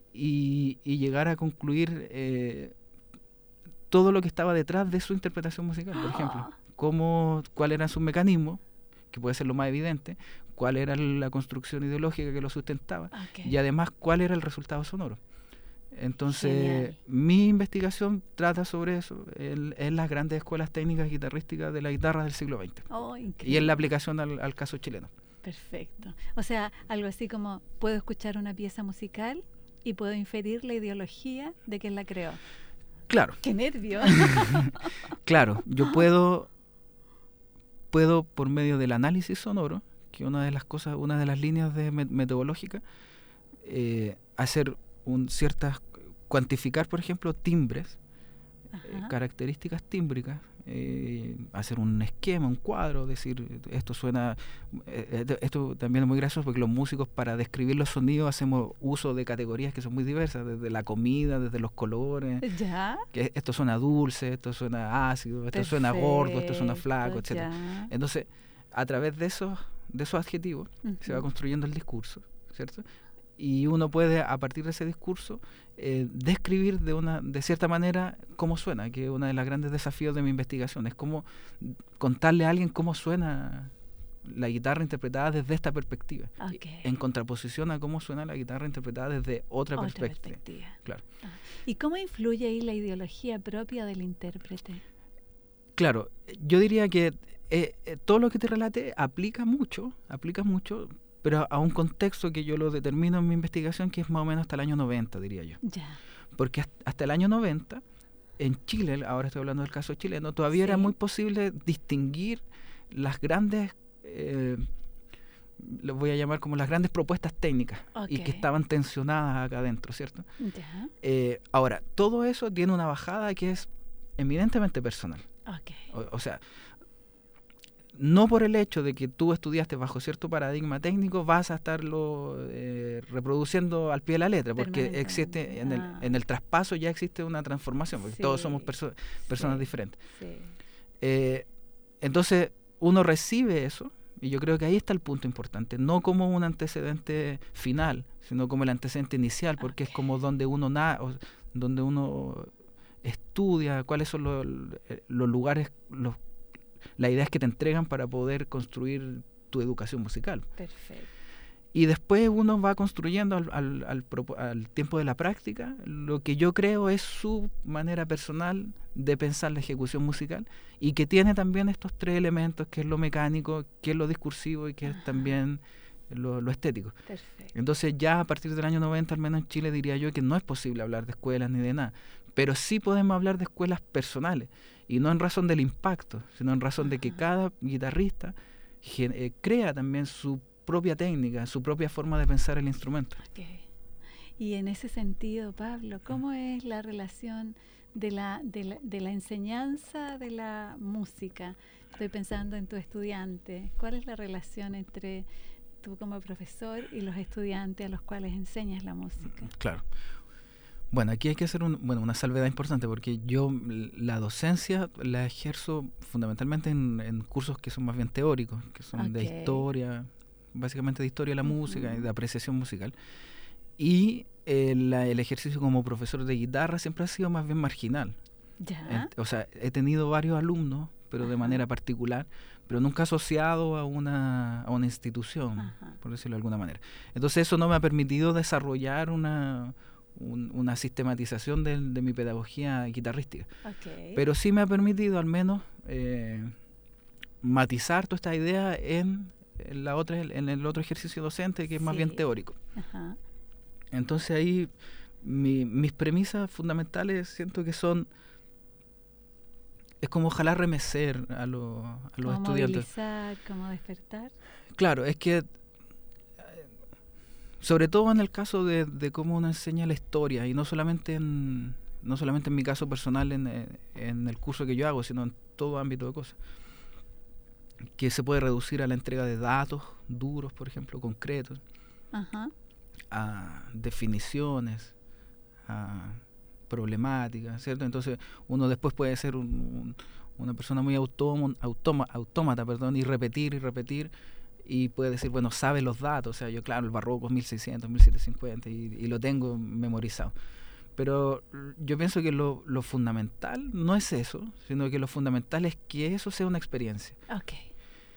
Y, y llegar a concluir eh, todo lo que estaba detrás de su interpretación musical, por ejemplo. Cómo, cuál era su mecanismo, que puede ser lo más evidente, cuál era la construcción ideológica que lo sustentaba, okay. y además cuál era el resultado sonoro. Entonces, Genial. Mi investigación trata sobre eso, en, en las grandes escuelas técnicas guitarrísticas de la guitarra del siglo veinte. Oh, y en la aplicación al, al caso chileno. Perfecto. O sea, algo así como, puedo escuchar una pieza musical y puedo inferir la ideología de quien la creó. Claro. ¡Qué nervio! Claro, yo puedo... puedo por medio del análisis sonoro, que una de las cosas, una de las líneas de met metodológica, eh, hacer un ciertas, cuantificar, por ejemplo, timbres, eh, características tímbricas, eh, hacer un esquema, un cuadro, decir, esto suena, eh, esto también es muy gracioso porque los músicos para describir los sonidos hacemos uso de categorías que son muy diversas, desde la comida, desde los colores, ¿Ya? que esto suena dulce, esto suena ácido, esto Perfecto, suena gordo, esto suena flaco, etcétera. Ya. Entonces, a través de esos, de esos adjetivos uh-huh. se va construyendo el discurso, ¿cierto? Y uno puede, a partir de ese discurso, eh, describir de una de cierta manera cómo suena, que es uno de los grandes desafíos de mi investigación, es cómo contarle a alguien cómo suena la guitarra interpretada desde esta perspectiva, okay. en contraposición a cómo suena la guitarra interpretada desde otra, otra perspectiva. perspectiva. Claro. Ah. ¿Y cómo influye ahí la ideología propia del intérprete? Claro, yo diría que eh, eh, todo lo que te relate aplica mucho, aplica mucho, pero a un contexto que yo lo determino en mi investigación, que es más o menos hasta el año noventa, diría yo. Ya. Porque hasta el año noventa, en Chile, ahora estoy hablando del caso chileno, todavía sí. era muy posible distinguir las grandes, eh, lo voy a llamar como las grandes propuestas técnicas, okay. y que estaban tensionadas acá adentro, ¿cierto? Ya. Eh, ahora, todo eso tiene una bajada que es eminentemente personal. Okay. O, o sea, no por el hecho de que tú estudiaste bajo cierto paradigma técnico vas a estarlo eh, reproduciendo al pie de la letra, porque existe en el, ah. en el traspaso ya existe una transformación, porque sí. todos somos perso personas sí. diferentes. Sí. Eh, entonces uno recibe eso, y yo creo que ahí está el punto importante, no como un antecedente final, sino como el antecedente inicial, porque okay. es como donde uno na o, donde uno estudia cuáles son los, los lugares, los las ideas que te entregan para poder construir tu educación musical. Perfecto. Y después uno va construyendo al, al, al, al tiempo de la práctica lo que yo creo es su manera personal de pensar la ejecución musical, y que tiene también estos tres elementos, que es lo mecánico, que es lo discursivo y que Ajá. es también lo, lo estético. Perfecto. Entonces ya a partir del año noventa, al menos en Chile, diría yo que no es posible hablar de escuelas ni de nada, pero sí podemos hablar de escuelas personales, y no en razón del impacto, sino en razón Ajá. de que cada guitarrista gen- eh, crea también su propia técnica, su propia forma de pensar el instrumento. Okay. Y en ese sentido, Pablo, ¿cómo es la relación de la, de la, de la enseñanza de la música? Estoy pensando en tu estudiante. ¿Cuál es la relación entre tú como profesor y los estudiantes a los cuales enseñas la música? Claro. Bueno, aquí hay que hacer un, bueno, una salvedad importante, porque yo la docencia la ejerzo fundamentalmente en, en cursos que son más bien teóricos, que son okay. de historia, básicamente de historia de la uh-huh. música y de apreciación musical. Y eh, la, el ejercicio como profesor de guitarra siempre ha sido más bien marginal. ¿Ya? Eh, o sea, he tenido varios alumnos, pero Ajá. de manera particular, pero nunca asociado a una, a una institución, Ajá. por decirlo de alguna manera. Entonces eso no me ha permitido desarrollar una, un, una sistematización de, de mi pedagogía guitarrística. Okay. Pero sí me ha permitido al menos eh, matizar toda esta idea en En, la otra, en el otro ejercicio docente, que es sí. más bien teórico. Ajá. Entonces ahí mi, mis premisas fundamentales siento que son, es como ojalá remecer a, lo, a los ¿Cómo estudiantes. Movilizar, cómo despertar? Claro, es que sobre todo en el caso de, de cómo uno enseña la historia, y no solamente en, no solamente en mi caso personal en, en el curso que yo hago, sino en todo ámbito de cosas, que se puede reducir a la entrega de datos duros, por ejemplo, concretos, Ajá. a definiciones, a problemáticas, ¿cierto? Entonces uno después puede ser un, un, una persona muy autóma, autóma, autómata, perdón, y repetir y repetir, y puede decir, bueno, sabe los datos, o sea, yo claro, el barroco es mil seiscientos, mil setecientos cincuenta, y, y lo tengo memorizado. Pero yo pienso que lo, lo fundamental no es eso, sino que lo fundamental es que eso sea una experiencia. Okay.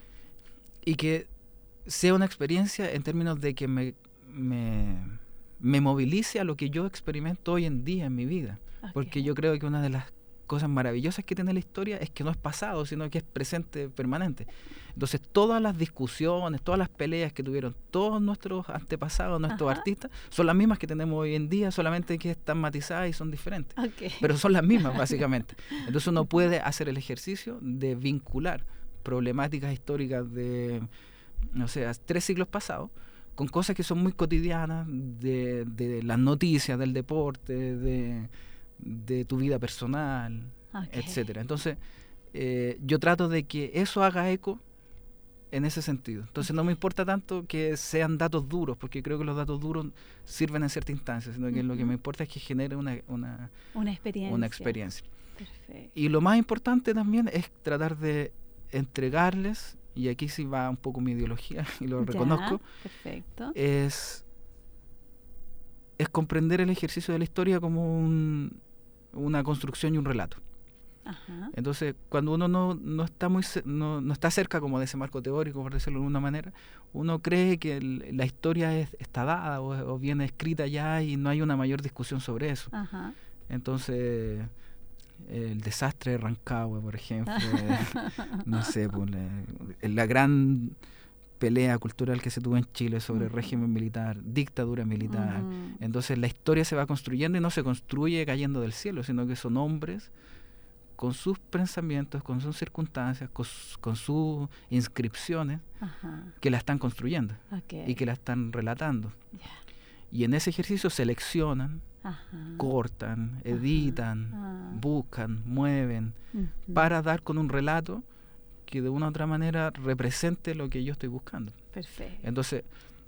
Y que sea una experiencia en términos de que me, me, me movilice a lo que yo experimento hoy en día en mi vida. Okay. Porque yo creo que una de las cosas maravillosas que tiene la historia es que no es pasado, sino que es presente permanente. Entonces todas las discusiones, todas las peleas que tuvieron todos nuestros antepasados, nuestros Ajá. artistas, son las mismas que tenemos hoy en día, solamente que están matizadas y son diferentes. Okay. Pero son las mismas, básicamente. Entonces uno puede hacer el ejercicio de vincular problemáticas históricas de, no sé, tres siglos pasados, con cosas que son muy cotidianas, de, de las noticias, del deporte, de, de tu vida personal, okay. etcétera. Entonces, eh, yo trato de que eso haga eco en ese sentido. Entonces okay. no me importa tanto que sean datos duros, porque creo que los datos duros sirven en cierta instancia, sino que uh-huh. lo que me importa es que genere una, una, una experiencia. Una experiencia. Perfecto. Y lo más importante también es tratar de entregarles, y aquí sí va un poco mi ideología, y lo ya, reconozco, perfecto. es, es comprender el ejercicio de la historia como un, una construcción y un relato. Ajá. Entonces, cuando uno no, no está muy no, no está cerca como de ese marco teórico, por decirlo de alguna manera, uno cree que el, la historia es, está dada o, o viene escrita ya y no hay una mayor discusión sobre eso. Ajá. Entonces, el desastre de Rancagua, por ejemplo, eh, no sé, pues, la, la gran pelea cultural que se tuvo en Chile sobre uh-huh. régimen militar, dictadura militar. Uh-huh. Entonces la historia se va construyendo y no se construye cayendo del cielo, sino que son hombres con sus pensamientos, con sus circunstancias, con, con sus inscripciones, Ajá. que la están construyendo okay. y que la están relatando. Yeah. Y en ese ejercicio seleccionan, Ajá. cortan, editan, Ajá. buscan, mueven, uh-huh. para dar con un relato que de una u otra manera represente lo que yo estoy buscando. Perfecto. Entonces,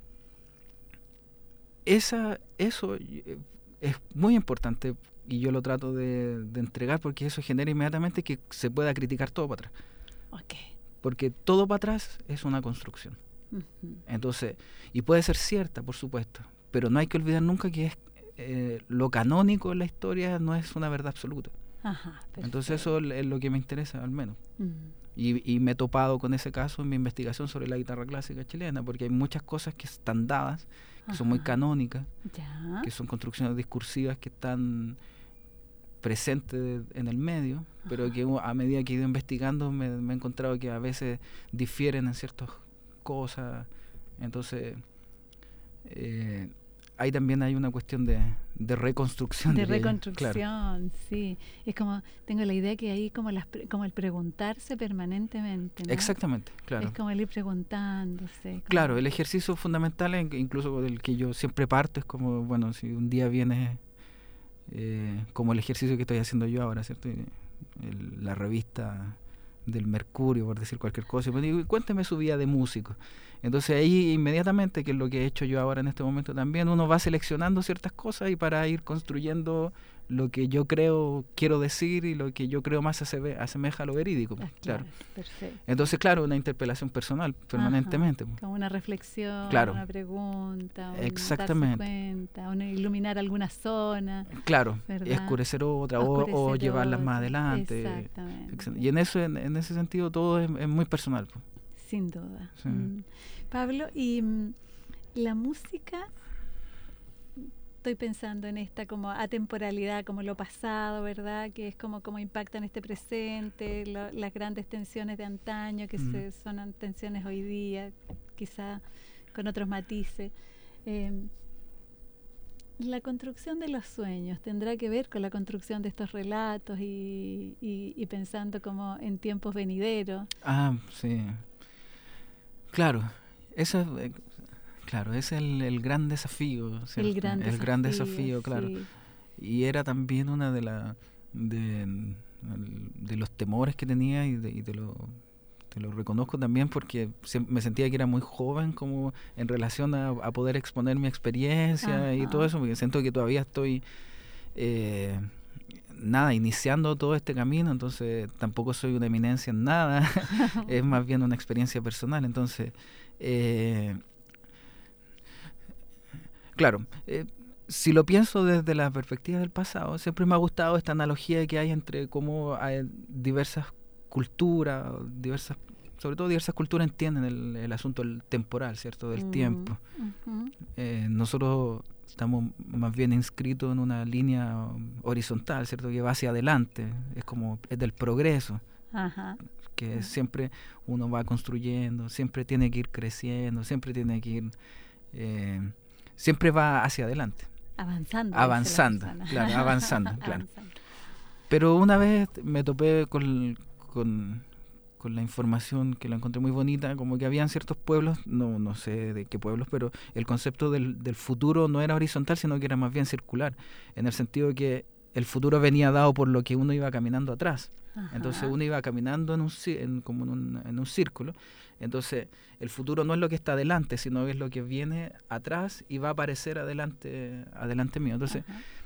esa, eso es muy importante y yo lo trato de, de entregar porque eso genera inmediatamente que se pueda criticar todo para atrás. Okay. Porque todo para atrás es una construcción. Uh-huh. Entonces, y puede ser cierta, por supuesto, pero no hay que olvidar nunca que es eh, lo canónico en la historia no es una verdad absoluta. Ajá, entonces eso es lo que me interesa al menos. Uh-huh. Y, y me he topado con ese caso en mi investigación sobre la guitarra clásica chilena, porque hay muchas cosas que están dadas, que Ajá. son muy canónicas, ya. que son construcciones discursivas que están presentes en el medio, Ajá. pero que a medida que he ido investigando me, me he encontrado que a veces difieren en ciertas cosas. Entonces, eh, ahí también hay una cuestión de, de reconstrucción. De reconstrucción, claro. Sí. Es como, tengo la idea que ahí como, las, como el preguntarse permanentemente, ¿no? Exactamente, claro. Es como el ir preguntándose. Como... Claro, el ejercicio fundamental, incluso del que yo siempre parto, es como, bueno, si un día viene, eh, como el ejercicio que estoy haciendo yo ahora, ¿cierto? El, la revista del Mercurio, por decir cualquier cosa, y me digo, cuénteme su vida de músico. Entonces ahí inmediatamente, que es lo que he hecho yo ahora en este momento también, uno va seleccionando ciertas cosas y para ir construyendo lo que yo creo quiero decir y lo que yo creo más aseme, asemeja a lo verídico. Ah, claro. claro. Perfecto. Entonces, claro, una interpelación personal permanentemente. Ajá. Como una reflexión, claro. una pregunta, un Exactamente. darse cuenta, un iluminar alguna zona. Claro, ¿verdad? escurecer otra oscurecer o, o llevarlas otra. más adelante. Exactamente. Y en eso, en, en ese sentido, todo es, es muy personal. Sin duda. Sí. Mm. Pablo, y mm, la música, estoy pensando en esta como atemporalidad, como lo pasado, ¿verdad? Que es como, como impacta en este presente, lo, las grandes tensiones de antaño, que mm. se, son tensiones hoy día, quizá con otros matices. Eh, la construcción de los sueños tendrá que ver con la construcción de estos relatos y, y, y pensando como en tiempos venideros. Ah, sí. Claro. Eso es, claro, ese es el, el gran desafío, ¿cierto? El gran desafío, el gran desafío, claro. Sí. Y era también una de la de, de los temores que tenía y, de, y te, lo, te lo reconozco también porque se, me sentía que era muy joven como en relación a, a poder exponer mi experiencia Ajá. y todo eso, porque siento que todavía estoy eh, nada, iniciando todo este camino, entonces tampoco soy una eminencia en nada, es más bien una experiencia personal, entonces Eh, claro, eh, si lo pienso desde la perspectiva del pasado, siempre me ha gustado esta analogía que hay entre cómo hay diversas culturas, diversas, sobre todo diversas culturas entienden el, el asunto del temporal, ¿cierto? Del uh-huh, tiempo. Uh-huh. Eh, nosotros estamos más bien inscritos en una línea horizontal, ¿cierto? Que va hacia adelante, es como, es del progreso. Ajá. Que siempre uno va construyendo, siempre tiene que ir creciendo, siempre tiene que ir, eh, siempre va hacia adelante. Avanzando. Avanzando, claro, avanzando, claro. Avanzando. Pero una vez me topé con, con, con la información que la encontré muy bonita, como que habían ciertos pueblos, no, no sé de qué pueblos, pero el concepto del, del futuro no era horizontal, sino que era más bien circular, en el sentido de que el futuro venía dado por lo que uno iba caminando atrás. Ajá. Entonces uno iba caminando en un, en, como en un, en un círculo. Entonces el futuro no es lo que está adelante, sino que es lo que viene atrás y va a aparecer adelante, adelante mío. Entonces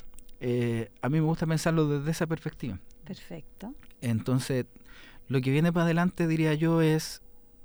eh, a mí me gusta pensarlo desde esa perspectiva. Perfecto. Entonces lo que viene para adelante, diría yo, es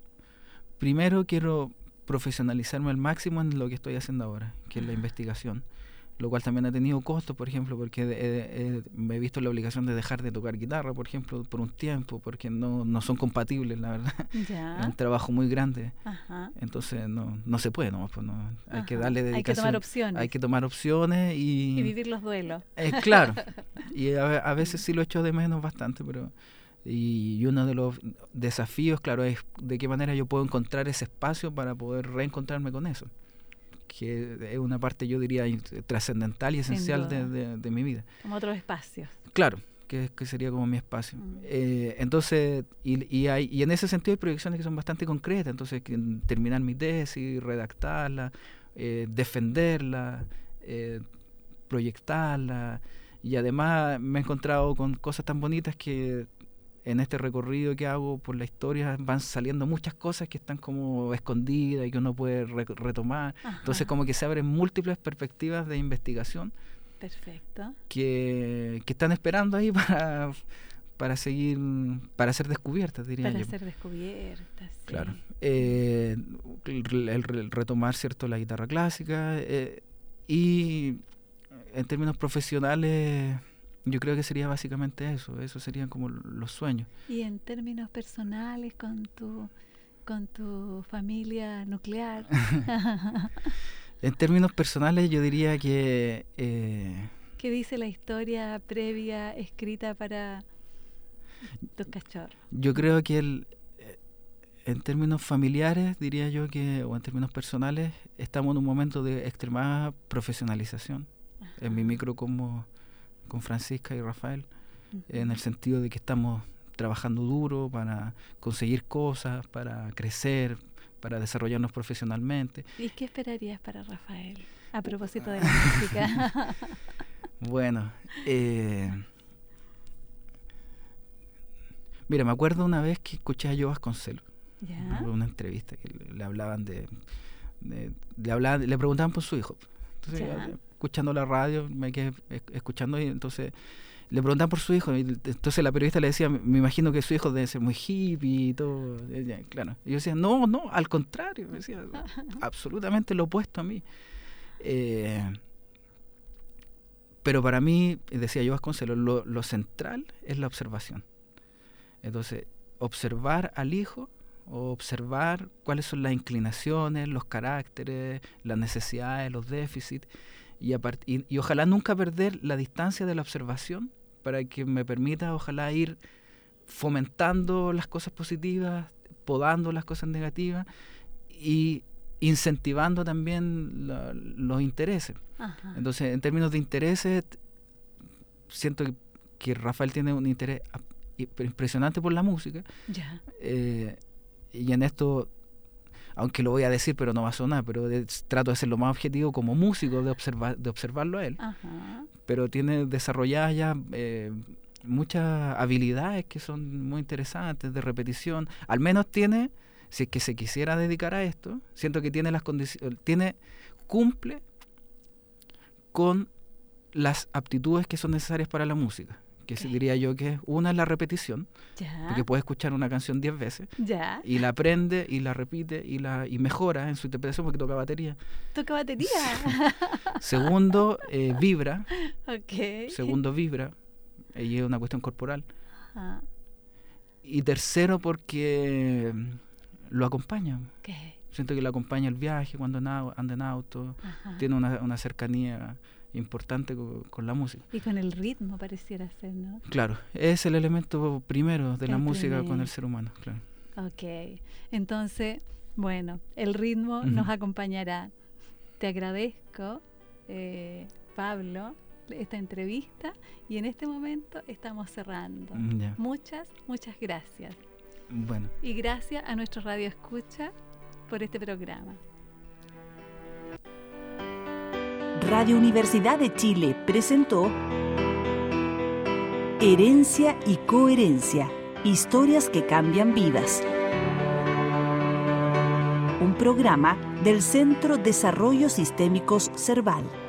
primero quiero profesionalizarme al máximo en lo que estoy haciendo ahora, que es la investigación. Lo cual también ha tenido costos, por ejemplo, porque eh, eh, me he visto en la obligación de dejar de tocar guitarra, por ejemplo, por un tiempo, porque no, no son compatibles, la verdad. Ya. Es un trabajo muy grande. Ajá. Entonces no no se puede, no, pues no hay Ajá. que darle dedicación. Hay que tomar opciones. Hay que tomar opciones y... Y vivir los duelos. Eh, claro. Y a, a veces sí lo echo de menos bastante, pero... Y uno de los desafíos, claro, es de qué manera yo puedo encontrar ese espacio para poder reencontrarme con eso, que es una parte, yo diría, trascendental y esencial de, de, de mi vida. Como otros espacios. Claro, que, que sería como mi espacio. Mm. Eh, entonces, y, y, hay, y en ese sentido hay proyecciones que son bastante concretas, entonces que terminar mi tesis, redactarla, eh, defenderla, eh, proyectarla, y además me he encontrado con cosas tan bonitas que en este recorrido que hago por la historia van saliendo muchas cosas que están como escondidas y que uno puede re retomar. Ajá. Entonces como que se abren múltiples perspectivas de investigación. Perfecto. Que, que están esperando ahí para, para seguir, para ser descubiertas, diría para yo. Para ser descubiertas, sí. Claro. Eh, el, el, el retomar, cierto, la guitarra clásica eh, y en términos profesionales... yo creo que sería básicamente eso, eso serían como los sueños. Y en términos personales, con tu, con tu familia nuclear. En términos personales yo diría que... Eh, ¿Qué dice la historia previa escrita para tus cachorros? Yo creo que el, en términos familiares, diría yo que, o en términos personales, estamos en un momento de extremada profesionalización. Ajá. En mi micro como con Francisca y Rafael, uh-huh. en el sentido de que estamos trabajando duro para conseguir cosas, para crecer, para desarrollarnos profesionalmente. ¿Y qué esperarías para Rafael a propósito de la música? Bueno, eh, mira, me acuerdo una vez que escuché a Joe Vasconcelos, ¿Ya? una entrevista que le, le hablaban de, de le hablaban, le preguntaban por su hijo. Entonces, ¿Ya? escuchando la radio, me quedé escuchando y entonces le preguntaban por su hijo. Y entonces la periodista le decía, me imagino que su hijo debe ser muy hippie y todo. Y ella, claro. Y yo decía, no, no, al contrario. Me decía, absolutamente lo opuesto a mí. Eh, pero para mí, decía yo Vasconcelos, lo, lo central es la observación. Entonces, observar al hijo, o observar cuáles son las inclinaciones, los caracteres, las necesidades, los déficits, y, apart- y, y ojalá nunca perder la distancia de la observación para que me permita, ojalá, ir fomentando las cosas positivas, podando las cosas negativas y incentivando también la, los intereses. Ajá. Entonces, en términos de intereses, siento que, que Rafael tiene un interés impresionante por la música. Ya. Eh, y en esto, aunque lo voy a decir, pero no va a sonar, pero de, trato de ser lo más objetivo como músico, de observar, de observarlo a él. Ajá. Pero tiene desarrolladas ya eh, muchas habilidades que son muy interesantes, de repetición. Al menos tiene, si es que se quisiera dedicar a esto, siento que tiene las condiciones, tiene, cumple con las aptitudes que son necesarias para la música. Que okay. diría yo que una es la repetición, ya. porque puede escuchar una canción diez veces, ya. y la aprende, y la repite, y la y mejora en su interpretación porque toca batería. ¿Toca batería? Segundo, eh, vibra. Okay. Segundo, vibra. Y es una cuestión corporal. Ajá. Y tercero, porque lo acompaña. Okay. Siento que lo acompaña el viaje cuando anda en auto. Ajá. Tiene una, una cercanía importante con, con la música. Y con el ritmo pareciera ser, ¿no? Claro, es el elemento primero de el la música primer. Con el ser humano, claro. Ok, entonces, bueno, el ritmo uh-huh. nos acompañará. Te agradezco, eh, Pablo, esta entrevista y en este momento estamos cerrando. Ya. Muchas, muchas gracias. Bueno. Y gracias a nuestro Radio Escucha por este programa. Radio Universidad de Chile presentó Herencia y Coherencia, historias que cambian vidas. Un programa del Centro Desarrollos Sistémicos Cerval.